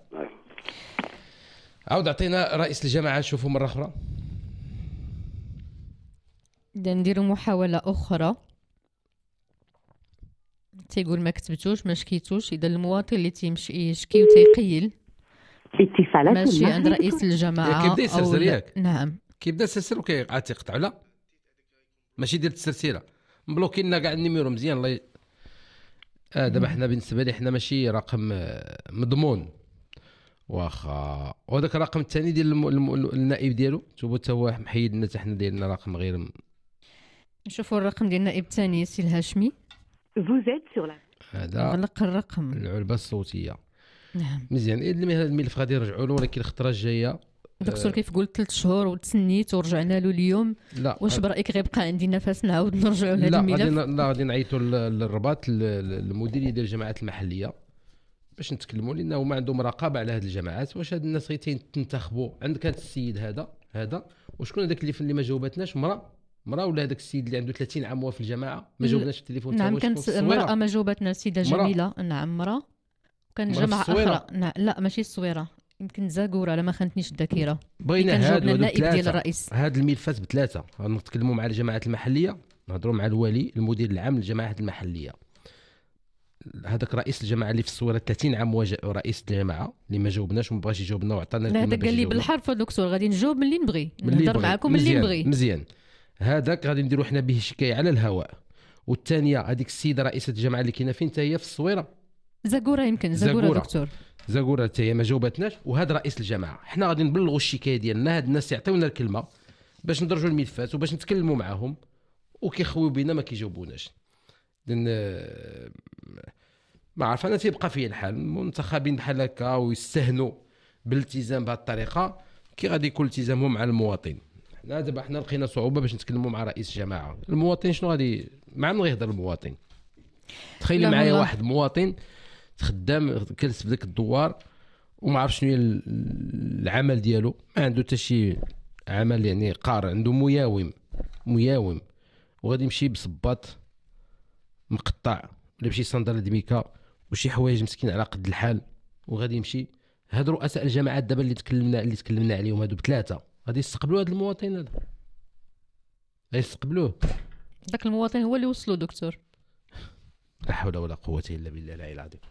Speaker 6: عاود عطينا رئيس الجماعه نشوفوا مره اخرى.
Speaker 2: نديروا محاوله اخرى. تيقول ما كتبتوش ما شكيتوش. اذا المواطن اللي تيمشي يشكي وتيقيل
Speaker 7: اتصالات
Speaker 2: ماشي عند رئيس الجماعه
Speaker 6: كيبدا يسرسل ياك.
Speaker 2: نعم
Speaker 6: كيبدا يسرسل وكيعاد تيقطع. لا ماشي ديال التسرسيله مبلوكي لنا كاع النيميرو مزيان الله دابا حنا بالنسبه لي حنا ماشي رقم مضمون واخا. وهذاك الرقم الثاني ديال النائب ديالو توبو حتى هو محيد لنا حتى حنا دايرنا رقم غير.
Speaker 2: نشوفوا الرقم ديال النائب الثاني سي الهاشمي.
Speaker 6: هذا
Speaker 2: غلق الرقم
Speaker 6: العلبه الصوتيه.
Speaker 2: نعم
Speaker 6: مزيان. هذا الملف غادي نرجعوا له، ولكن الخطره الجايه
Speaker 2: دكتور كيف قلت 3 شهور وتسنيت ورجعنا له اليوم.
Speaker 6: لا
Speaker 2: واش برايك غيبقى عندي نفس نعاود نرجعوا لهذا الملف؟
Speaker 6: لا غادي نعيطوا للرباط المديريه ديال الجماعات المحليه باش نتكلموا، لانه هما عندهم رقابه على هذه الجماعات. واش هاد الناس غير تنتخبوا؟ عندك هذا السيد هذا وشكون هذاك اللي ما جاوبتناش؟ مرا ولا هذاك السيد اللي عنده 30 عام هو في الجماعه ما جاوبناش في التليفون؟
Speaker 2: نعم كانت امراه ما جاوبتنا، السيده جميله. نعم مرا. وكان جماعه اخرى. لا ماشي الصويره، يمكن زاكوره لا ما خانتنيش الذاكره.
Speaker 6: بغينا هذا
Speaker 2: النائب ديال الرئيس.
Speaker 6: هاد الملفات بثلاثه نتكلموا مع الجماعات المحليه، نهضروا مع الولي المدير العام للجماعات المحليه. هذاك رئيس الجماعه اللي في الصوره 30 عام رئيس الجماعه اللي ما جاوبناش وما بغاش يجاوبنا وعطانا
Speaker 2: الكلمه. هذاك قال لي بالحرف دكتور غادي نجاوب ملي نبغي، نهضر معكم ملي نبغي.
Speaker 6: مزيان. هذاك غادي نديروا حنا به شكايه على الهواء. والثانيه هذيك السيده رئيسه الجماعه اللي كاينه فين حتى هي في الصويره
Speaker 2: زاكوره، يمكن زاكوره دكتور
Speaker 6: زاكوره حتى هي ما جاوبتناش. وهذا رئيس الجماعه. حنا غادي نبلغوا الشكايه ديالنا، هاد الناس يعطيونا الكلمه باش ندرجوا الملفات وباش نتكلموا معاهم، وكيخويو بينا ما كيجاوبوناش. لان ما عرف انا تيبقى فيه الحال منتخبين بحال هكا ويستهنوا بالالتزام بهذه الطريقه. كي غادي يكون التزامهم مع المواطن؟ حنا دابا حنا لقينا صعوبه باش نتكلموا مع رئيس الجماعه. المواطن شنو غادي مع من غيهضر المواطن؟ تخيلي معايا واحد مواطن خدام جالس في ذاك الدوار وما عرف شنو هي العمل ديالو، ما عنده حتى شي عمل يعني قار، عنده مياوم وغادي يمشي بصباط مقطع ولا بشي صندل دميكا وشي حوايج مسكين على قد الحال وغادي يمشي. هاد رؤساء الجماعات دابا اللي تكلمنا عليهم هادو بثلاثه غادي يستقبلوا هاد المواطن هذا، غيستقبلوه.
Speaker 2: داك المواطن هو اللي وصلوا دكتور.
Speaker 6: لا حول ولا قوه الا بالله العلي العظيم.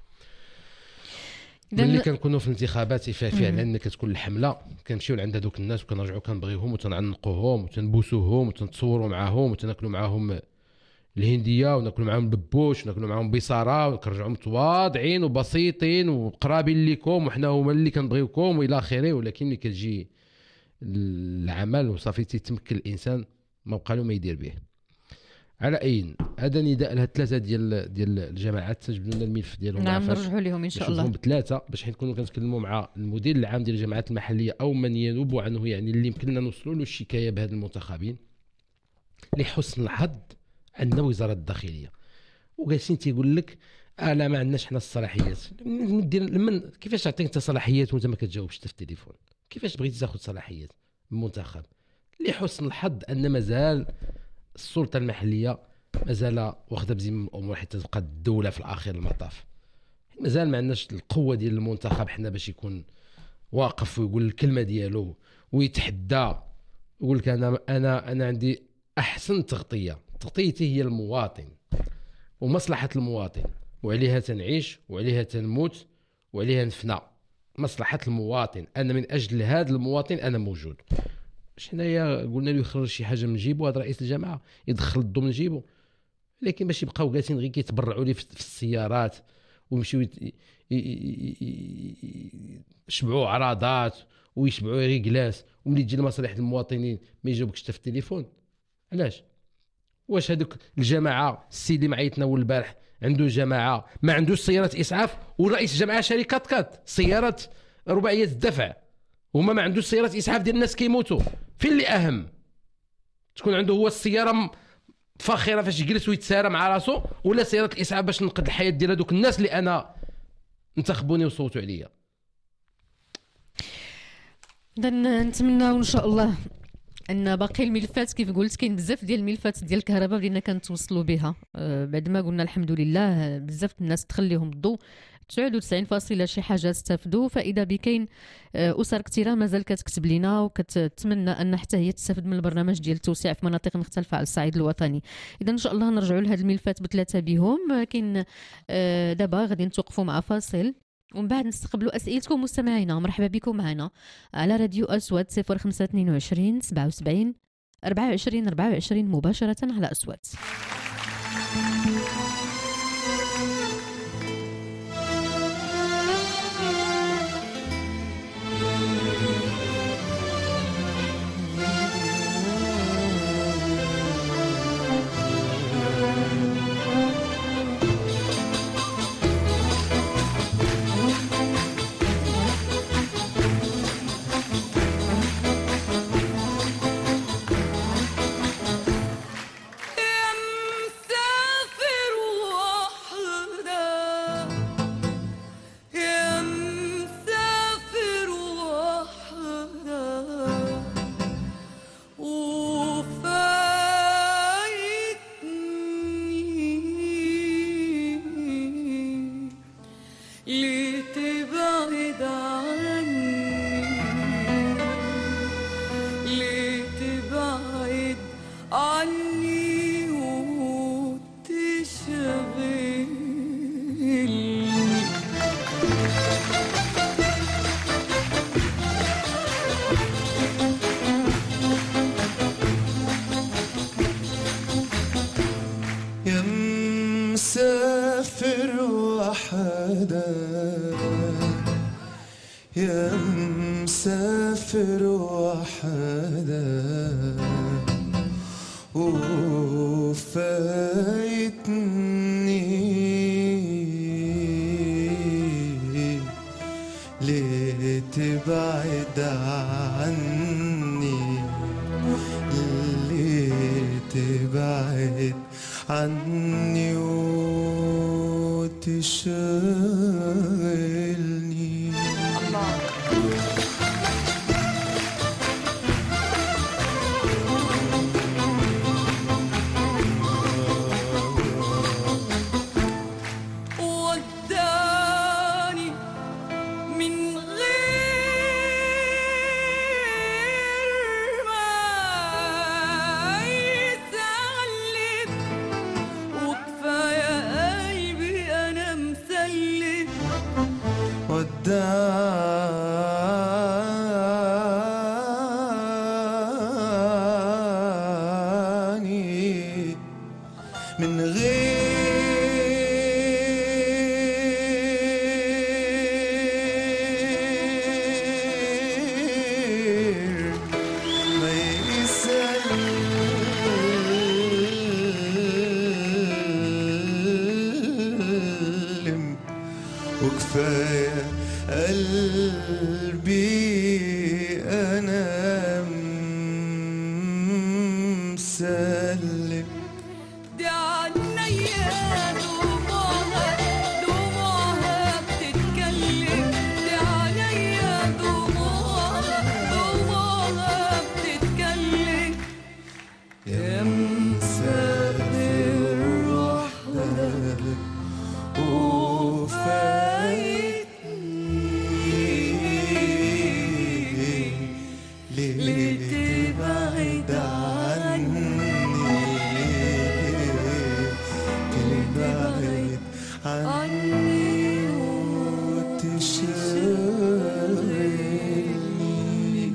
Speaker 6: ملي كنكونوا في الانتخابات فعلا كتكون الحمله كنمشيو لعند هذوك الناس وكنرجعوا كنبغيوهم وتنعنقوهم وتنبوسوهم وتنتصوروا معاهم وتناكلوا معاهم الهنديه وناكلوا معاهم الببوش وناكلوا معاهم بصاره وكنرجعوا متواضعين وبسيطين وقرابين لكم وحنا هما اللي كنبغيوكم والى اخره. ولكن ملي كتجي العمل وصافي تيتمكن الانسان ما بقى له ما يدير به. على اي هذا نداء لهاد الثلاثه ديال الجماعات تجبدوا لنا الملف ديالهم.
Speaker 2: نعم نرجعوا لهم ان شاء الله
Speaker 6: بثلاثه باش نكونوا كنتكلموا مع المدير العام ديال الجماعات المحليه او من ينوب عنه، يعني اللي يمكننا نوصلوا له الشكايه بهاد المنتخبين. لحسن الحظ عندنا وزاره الداخليه وجالسين تيقول لك لا ما عندناش حنا الصلاحيات. من كيفاش تعطيك انت صلاحيات وانت ما كتجاوبش في التليفون؟ كيفاش بغيتي تاخذ صلاحيات المنتخب؟ لحسن الحظ ان مازال السلطه المحليه مازال واخده بزيم الامور حتى تبقى الدوله في الاخير المطاف. مازال ما عندناش القوه ديال المنتخب حنا باش يكون واقف ويقول الكلمه ديالو ويتحدى يقول لك انا عندي احسن تغطيتي هي المواطن ومصلحه المواطن، وعليها تنعيش وعليها تنموت وعليها نفنى. مصلحه المواطن، انا من اجل هذا المواطن انا موجود. حنايا قلنا له يخرج شي حاجه من جيبو، هذا رئيس الجماعه يدخل الضو من جيبو، لكن باش يبقاو جالسين غير كيتبرعوا لي في السيارات ويمشيو يشبعوا عراضات ويشبعوا غير كلاس، وملي تجي لمصالح المواطنين ما يجاوبكش حتى في التليفون. علاش؟ واش هذوك الجماعه السيد اللي معيطنا اول البارح عنده جماعه ما عندوش سيارات اسعاف، ورئيس الجماعه شاري كات سيارات رباعيه الدفع، وما ما عندوش سيارات اسعاف ديال الناس كيموتوا. فين اللي اهم؟ تكون عنده هو السياره فاخره فاش يجلس ويتسارى مع راسو، ولا سياره الاسعاف باش ننقذ الحياه ديال هذوك الناس اللي انا انتخبوني وصوتوا عليا.
Speaker 2: اذا نتمناو ان شاء الله ان باقي الملفات كيف قلت كاين بزاف ديال الملفات ديال الكهرباء بدينا كنتوصلوا بها بعد ما قلنا الحمد لله بزاف الناس تخليهم الضوء 99 شي حاجه استفدوا. فاذا بكاين اسر كثيره مازال كتكتب لنا وكتتمنى ان حتى هي تستفد من البرنامج ديال التوسيع في مناطق مختلفه على الصعيد الوطني. اذا ان شاء الله نرجعوا لهاد الملفات بثلاثه بهم. كاين دابا غادي نتوقفوا مع فاصل ومن بعد نستقبلوا اسئلتكم مستمعينا. مرحبا بكم معنا على راديو أصوات 0522 77 24 مباشره على أصوات.
Speaker 7: يا مسافر وحدا وفايتني ليه تبعد عني ليه تبعد عني وتشغلني
Speaker 4: وداني من غير ما يسلم وكفاية قلبي أنا مسلم
Speaker 7: وداني من غير ما يسلم وكفاية قلبي أنا مسلم
Speaker 4: دي عينيا دموعها بتتكلم دي عينيا دموعها بتتكلم
Speaker 7: يا مسافر وحدك وفايتني ليه تبعد عني تبعد عني وتشغلني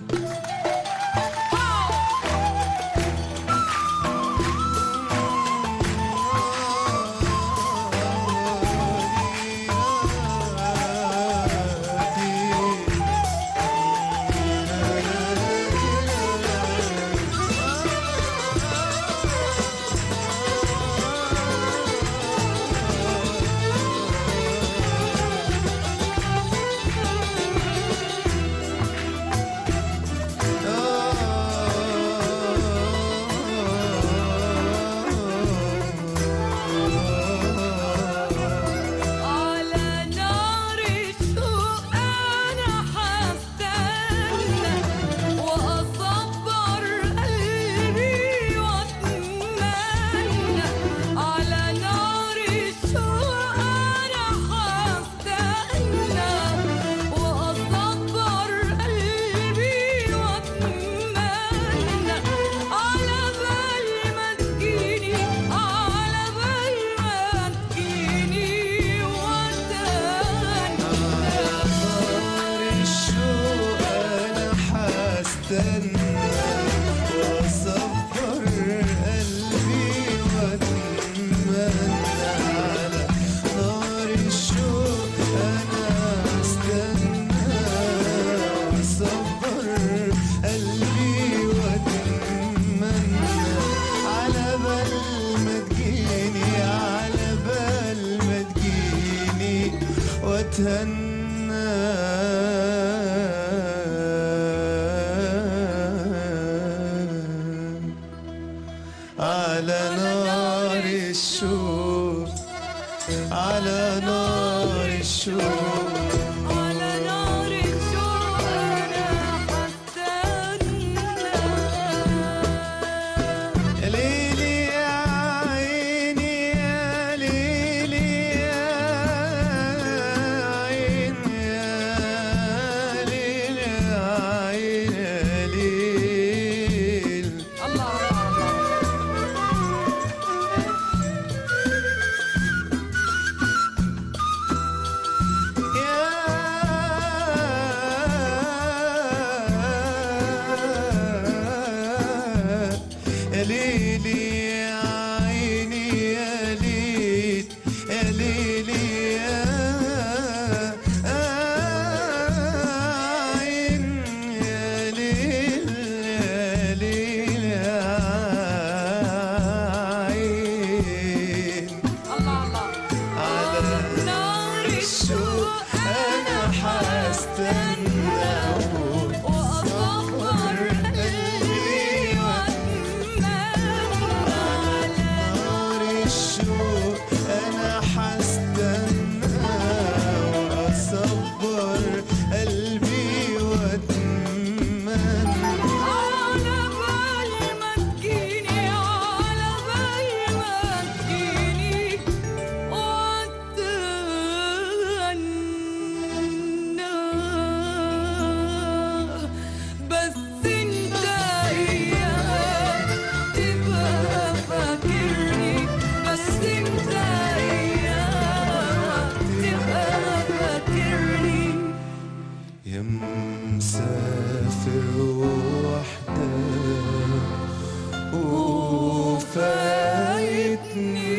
Speaker 4: على نار الشوق أنا حستنى وأصبر قلبي وأتمنى على نار الشوق أنا حستنى وأصبر قلبي وأتمنى على بال ما تجيني على بال ما تجيني
Speaker 7: نار الشوق أنا حستنى وأصبر قلبي وأتمنى على نار الشوق أنا حستنى وأصبر قلبي وأتمنى على بال ما تجيني على بال ما تجيني وأتهنى استنى وأصبر قلبي وأتمنى على نار الشوق أنا حستنى وأصبر قلبي وأتمنى على بال ما تجيني على بال ما تجيني وأتمنى بس انت اياك تبقى فاكرني بس انت اياك تبقى فاكرني يا مسافر وحدك وفايتني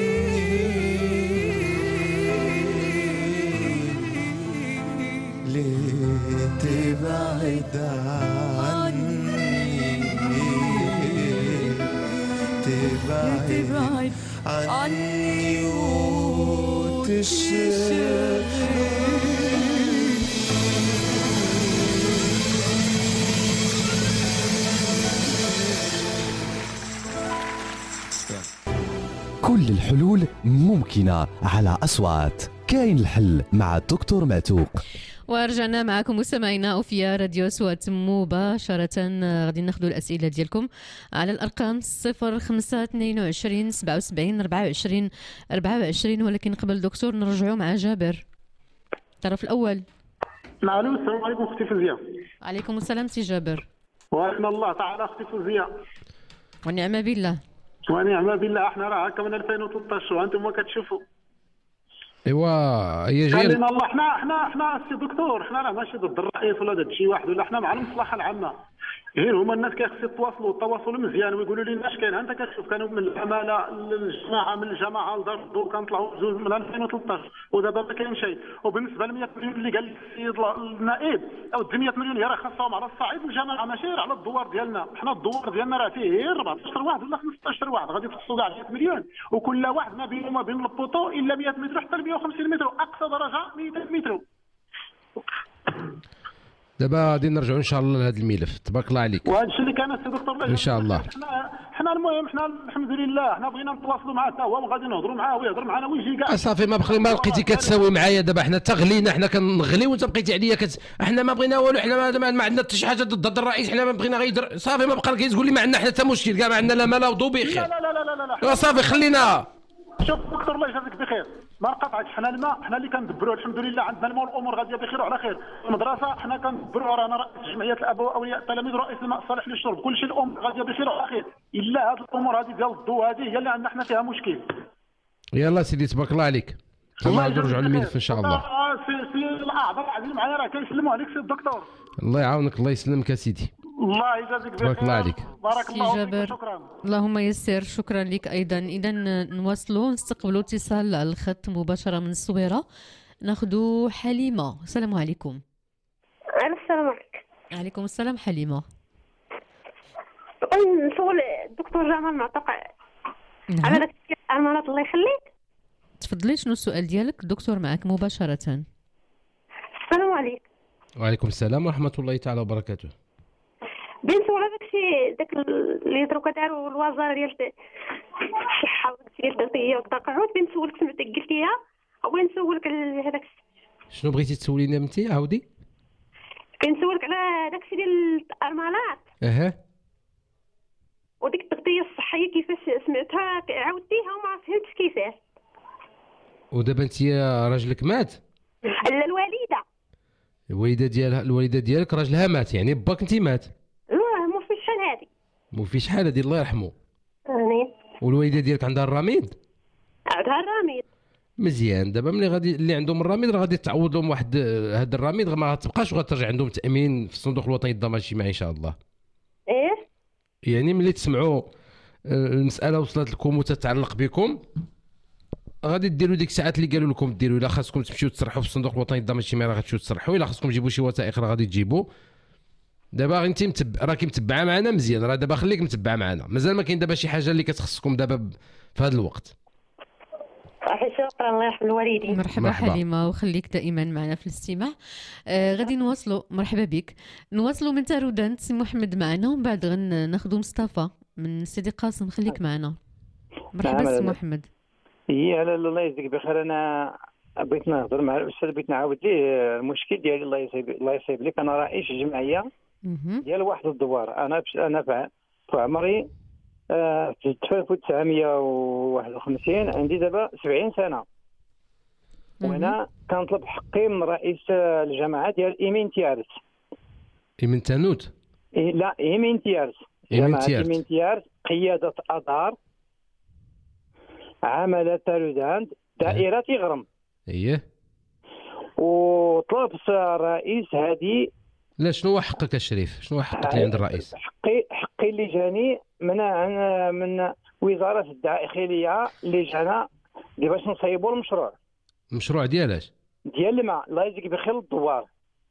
Speaker 7: ليه تبعد عني تبعد عني
Speaker 1: كل الحلول ممكنة على أصوات. كاين الحل مع الدكتور معتوق.
Speaker 2: ورجعنا معكم مستمعينا في راديو أصوات مباشرة. غادي ناخذوا الأسئلة ديالكم على الأرقام 0522 77 24 24. ولكن قبل دكتور نرجعوا مع جابر الطرف الأول.
Speaker 5: معلوم. السلام عليكم اختي فوزيه.
Speaker 2: عليكم السلام سي جابر.
Speaker 5: ورحمة الله تعالى اختي فوزيه.
Speaker 2: ونعم بالله.
Speaker 5: ونعم بالله. احنا راه هكا من 2013 وانتم كتشوفوا.
Speaker 6: ايوا هي جايه
Speaker 5: خلينا الله. احنا السي دكتور، احنا راه ماشي ضد الرئيس ولا ضد شي واحد، ولا احنا مع المصلحه العامه. غير هما الناس كيخص يتواصلوا التواصل مزيان ويقولوا لنا اش كاين. انت كتشوف كانوا من العماله للجماعه، من الجماعه لدار كنطلعوا جوج من 2013 ودابا ما كاين شيء. وبالنسبه ل 100 مليون اللي قال السيد النائب او 100 مليون راه خاصهم على الصعيد الجماعه ماشي على الدوار ديالنا. حنا الدوار ديالنا راه فيه 14 واحد ولا 15 واحد، غادي تخصوا كاع 100 مليون وكل واحد ما بينه وما بين البوطو الا 100 متر حتى 150 متر، اقصى درجه 200 متر.
Speaker 6: دابا غادي نرجعوا ان شاء الله لهذا الملف. تبارك الله عليك.
Speaker 5: وهذا الشيء اللي كان السي دكتور
Speaker 6: ان شاء الله.
Speaker 5: حنا المهم حنا الحمد لله حنا بغينا نتواصلوا معاه حتى هو وغادي نهضروا معاه ويهضر معنا ويجي كاع.
Speaker 6: صافي ما بقيتي كتساوي معايا دابا. حنا تغلينا، حنا كنغليو وانت بقيتي عليا حنا ما بغينا والو. حنا ما عندنا حتى شي حاجه ضد الرئيس. حنا ما بغينا غير صافي. ما بقى تقول لي ما عندنا حنا حتى مشكل كاع. ما عندنا لا مال وضو بخير.
Speaker 5: لا لا لا لا لا
Speaker 6: صافي خلينا.
Speaker 5: شوف دكتور الله يجازيك بخير. ما قطعتش. حنا الماء حنا اللي كندبروا الحمد لله. عندنا الماء والامور غاديه بخير وعلى خير. المدرسه حنا كندبروا. رانا رئيس جمعيه الاباء واولياء التلاميذ ورئيس الماء الصالح للشرب. كل شيء الامور غاديه بخير وعلى خير. الا هذه الامور هذه ديال الضوء هذه هي اللي عندنا حنا فيها مشكل.
Speaker 6: يلا سيدي تبارك الله عليك. نعاودوا نرجعوا للملف ان شاء الله.
Speaker 5: سي الاعضاء قاعدين معايا راه كيسلموا عليك سي الدكتور.
Speaker 6: الله يعاونك. الله يسلمك يا سيدي.
Speaker 5: الله يجازيك بخير.
Speaker 6: تبارك الله عليك.
Speaker 5: بارك الله
Speaker 2: فيك. شكرا. اللهم يسر. شكرا لك ايضا. اذا نواصلوا نستقبلوا اتصال على الخط مباشره من الصويره. ناخذوا حليمه. السلام عليكم.
Speaker 8: السلام عليكم.
Speaker 2: عليكم السلام حليمه.
Speaker 8: نسول الدكتور جمال معتوق على داك الأرمانات الله يخليك.
Speaker 2: تفضلي شنو السؤال ديالك؟ الدكتور معك مباشره.
Speaker 8: السلام عليكم.
Speaker 6: وعليكم السلام ورحمه الله تعالى وبركاته.
Speaker 8: بين سؤال داك اللي دروكا داروا الوزاره ديال الصحه والتسويه الذاتيه والتقاعد. بين سولك سمعتك قلتيها او نسولك على هذاك.
Speaker 6: شنو بغيتي تسوليني بنتي؟ عاودي.
Speaker 8: كنسولك على داك الشيء ديال الارمالات. وديك التغطيه الصحيه كيفاش سمعتها عاودتيها وما فهمتش كيفاش.
Speaker 6: ودابا انت راجلك مات؟
Speaker 8: لا
Speaker 6: الوالده ديالك راجلها مات، يعني باك انت مات.
Speaker 8: مو في شحال هادي.
Speaker 6: مو في شحال هادي الله يرحمه.
Speaker 8: امين.
Speaker 6: والوالده ديالك عندها الرميد؟
Speaker 8: عندها الرميد.
Speaker 6: مزيان. دابا ملي اللي عندهم الرميد راه غادي تعوض لهم واحد هاد الرميد ما غتبقاش وغترجع عندهم تامين في الصندوق الوطني للضمان الاجتماعي ان شاء الله. يعني ملي تسمعوا المساله وصلت لكم وتتعلق بكم غادي ديروا ديك الساعات اللي قالوا لكم ديروا. الا خاصكم تمشيو تصرحوا في الصندوق الوطني للضمان الاجتماعي راه غتمشيو تصرحوا. الا خاصكم تجيبوا شي وثائق راه غادي تجيبوا. دابا انت راكي متبعه معنا مزيان. راه دابا خليك متبعه معنا. مازال ما كاين دابا شي حاجه اللي كتخصكم دابا في هذا الوقت.
Speaker 8: شكرا، الله يرحم الوالدين.
Speaker 2: مرحبا حليمة، وخليك دائما معنا في الاستماع. غادي نواصلوا. مرحبا بك. نواصلوا من تارودان سي محمد معنا، ومن بعد غناخذوا مصطفى من سيدي قاسم. خليك معنا. مرحبا سي محمد.
Speaker 9: هي على الله يجزيك بخير. انا بغيت نهضر مع الاستاذ، بغيت نعاود ليه المشكل ديالي. الله يصيب لك. انا رئيس جمعيه ديال واحد الدوار. انا في عمري في 1951 عندي دابا 70 سنه، وانا كنطلب حقي من رئيس الجماعه ديال ايمين تيارس.
Speaker 6: ايمين تانوت؟
Speaker 9: لا، ايمين تيارس. ايمين تيارس قياده ادار عمل تارودان دائره تيغرم.
Speaker 6: اييه.
Speaker 9: وطلب الرئيس هذه.
Speaker 6: لا، شنو هو حقك الشريف؟ شنو هو حقك اللي عند الرئيس؟
Speaker 9: حقي اللي جاني من وزاره الداخليه، اللي جانا باش نصيبوا المشروع.
Speaker 6: المشروع ديالاش؟
Speaker 9: ديال الماء. الله يجزيك بخير الدوار.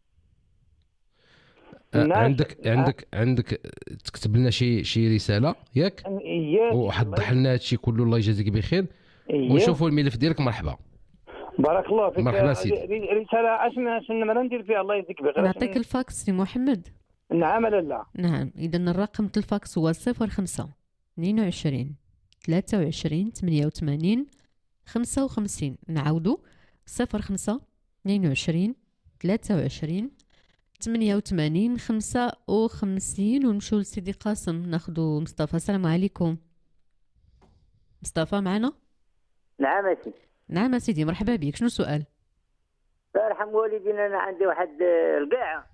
Speaker 6: عندك تكتب لنا شي رساله ياك؟ وحضح لنا هادشي كله. الله يجازيك بخير. ونشوفوا الملف ديالك. مرحبا.
Speaker 9: بارك الله فيك.
Speaker 6: مرحبا سيدي.
Speaker 9: رساله شنو ندير فيها؟ الله يجزيك بخير.
Speaker 2: نعطيك الفاكس سي محمد.
Speaker 9: نعم لا.
Speaker 2: نعم، اذا الرقم الفاكس هو 05 22 23 88 55. نعاودو 05 22 23 88 55. ونمشيو لسيدي قاسم ناخذوا مصطفى. السلام عليكم. مصطفى معنا؟
Speaker 11: نعم سيدي.
Speaker 2: نعم سيدي، مرحبا بك. شنو السؤال؟
Speaker 11: الله يرحم والدينا. انا عندي واحد القاعه.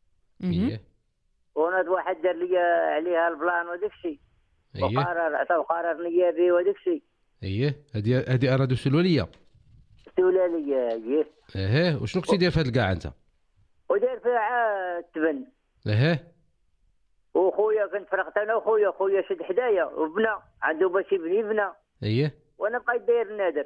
Speaker 11: وناد واحد دار لي عليها البلان وداك الشيء. وقرار عطاو قرار نيابي وداك الشيء.
Speaker 6: هذه ارادوا سلوليه.
Speaker 11: سلوليه.
Speaker 6: وشنو كنتي داير في هذه القاعه انت؟
Speaker 11: وداير فيها التبن. وخويا كنت فرقت انا وخويا شد حدايا وبنا عنده باش يبني بنا. وانا بقيت داير النادر.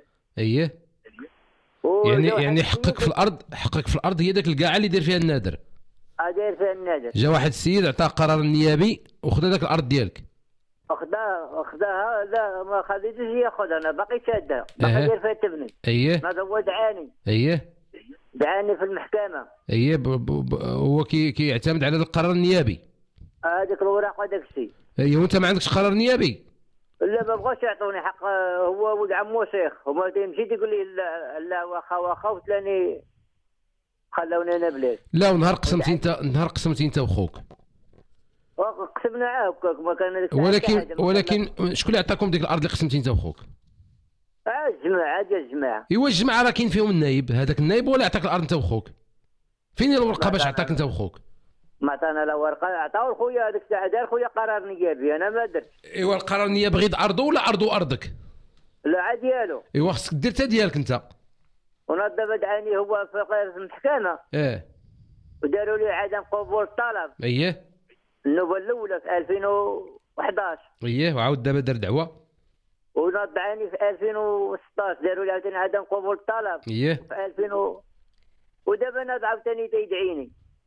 Speaker 6: يعني حقك في الارض هي داك القاعه اللي داير فيها النادر.
Speaker 11: داير فيها النادر.
Speaker 6: جا واحد السيد عطاه قرار نيابي وخذ داك الارض ديالك.
Speaker 11: اخذها. لا ما خديتش هي خذها. انا باقي شادها. باقي داير فيها تبني. هذا هو دعاني. دعاني في المحكمه.
Speaker 6: هو كيعتمد على القرار النيابي.
Speaker 11: هذيك الوراق وداك الشيء.
Speaker 6: وانت ما عندكش قرار نيابي؟
Speaker 11: لا ما بغاش يعطوني حق. هو ولد عمو شيخ. وما مشيت يقول لي لا واخا وثاني خلوني انا بلاش.
Speaker 6: لا، ونهار قسمتي انت وخوك.
Speaker 11: قسمنا هكاك ما كان.
Speaker 6: ولكن شكون اللي عطاكم ديك الارض اللي قسمتي انت وخوك؟
Speaker 11: الجماعه ديال الجماعه.
Speaker 6: ايوا الجماعه راه كاين فيهم النايب. هذاك النايب ولا عطاك الارض انت وخوك؟ فين الورقه باش عطاك انت وخوك؟
Speaker 11: ما عطانا لا ورقه. عطاو خويا هذيك الساعه دار خويا قرار نيابي. انا ما درت.
Speaker 6: ايوا القرار النيابي غير ارضه ولا ارضك؟
Speaker 11: لا ديالو.
Speaker 6: ايوا خصك دير حتى ديالك انت.
Speaker 11: وناض دابا دعاني هو في المحكمه. وداروا لي عدم قبول الطلب. النوبه الاولى في 2011.
Speaker 6: وعاود دابا دار دعوه.
Speaker 11: وناض دعاني في 2016 داروا لي عاوتاني عدم قبول الطلب. في 2000 ودابا ناض عاوتاني تيدعيني.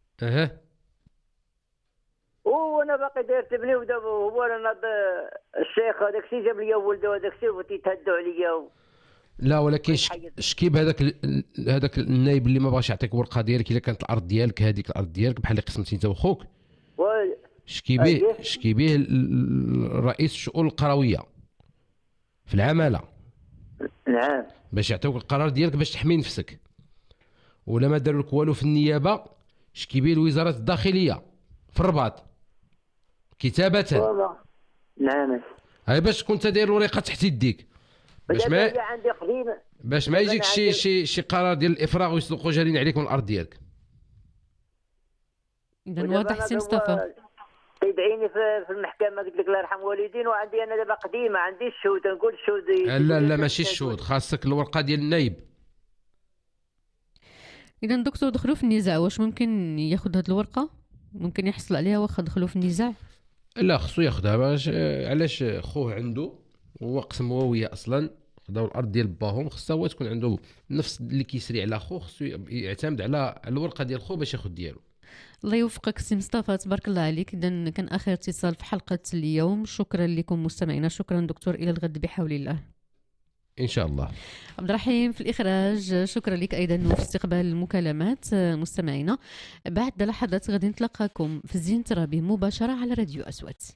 Speaker 11: وانا باقي داير تبني. ودابا هو ناض الشيخ هذاك الشيء جاب لي ولده هذاك الشيء وتيتهدوا عليا.
Speaker 6: لا، ولكن شكيب هذاك النايب اللي ما بغاش يعطيك ورقه ديالك الا كانت الارض ديالك. هذيك الارض ديالك بحال اللي قسمتي انت وخوك. شكيبيه رئيس الشؤون القرويه في العماله.
Speaker 11: نعم.
Speaker 6: باش يعطيوك القرار ديالك باش تحمي نفسك. ولا ما داروا لك والو في النيابه شكيبيه لوزاره الداخليه في الرباط كتابه.
Speaker 11: نعم.
Speaker 6: هاي باش كنت داير الورقه تحت يديك باش ما يجيك شي قرار ديال الافراغ ويسلقوا جارين عليك من الارض ديالك.
Speaker 2: اذا واضح سي مصطفى.
Speaker 11: يدعيني في المحكمه. قلت لك الله يرحم والدين. وعندي انا دابا قديمه عندي الشهود. نقول الشهود.
Speaker 6: لا ماشي الشهود، خاصك الورقه ديال النايب.
Speaker 2: اذا دكتور دخلوا في النزاع، واش ممكن ياخذ هذه الورقه؟ ممكن يحصل عليها واخا دخلوا في النزاع؟
Speaker 6: لا، خصو ياخذها. باش علاش خوه عنده هو قسم وهي اصلا خداو الارض ديال باهم. خصها هو تكون عنده نفس اللي كيسري على خوه. خصو يعتمد على الورقه ديال خوه باش ياخذ ديالو.
Speaker 2: الله يوفقك سي مصطفى، تبارك الله عليك. اذا كان اخر اتصال في حلقه اليوم. شكرا لكم مستمعينا. شكرا دكتور، الى الغد بحول الله.
Speaker 6: ان شاء الله.
Speaker 2: عبد الرحيم في الاخراج، شكرا لك ايضا في استقبال المكالمات. مستمعينا بعد لحظات غادي نتلقاكم في زين ترابي مباشره على راديو أصوات.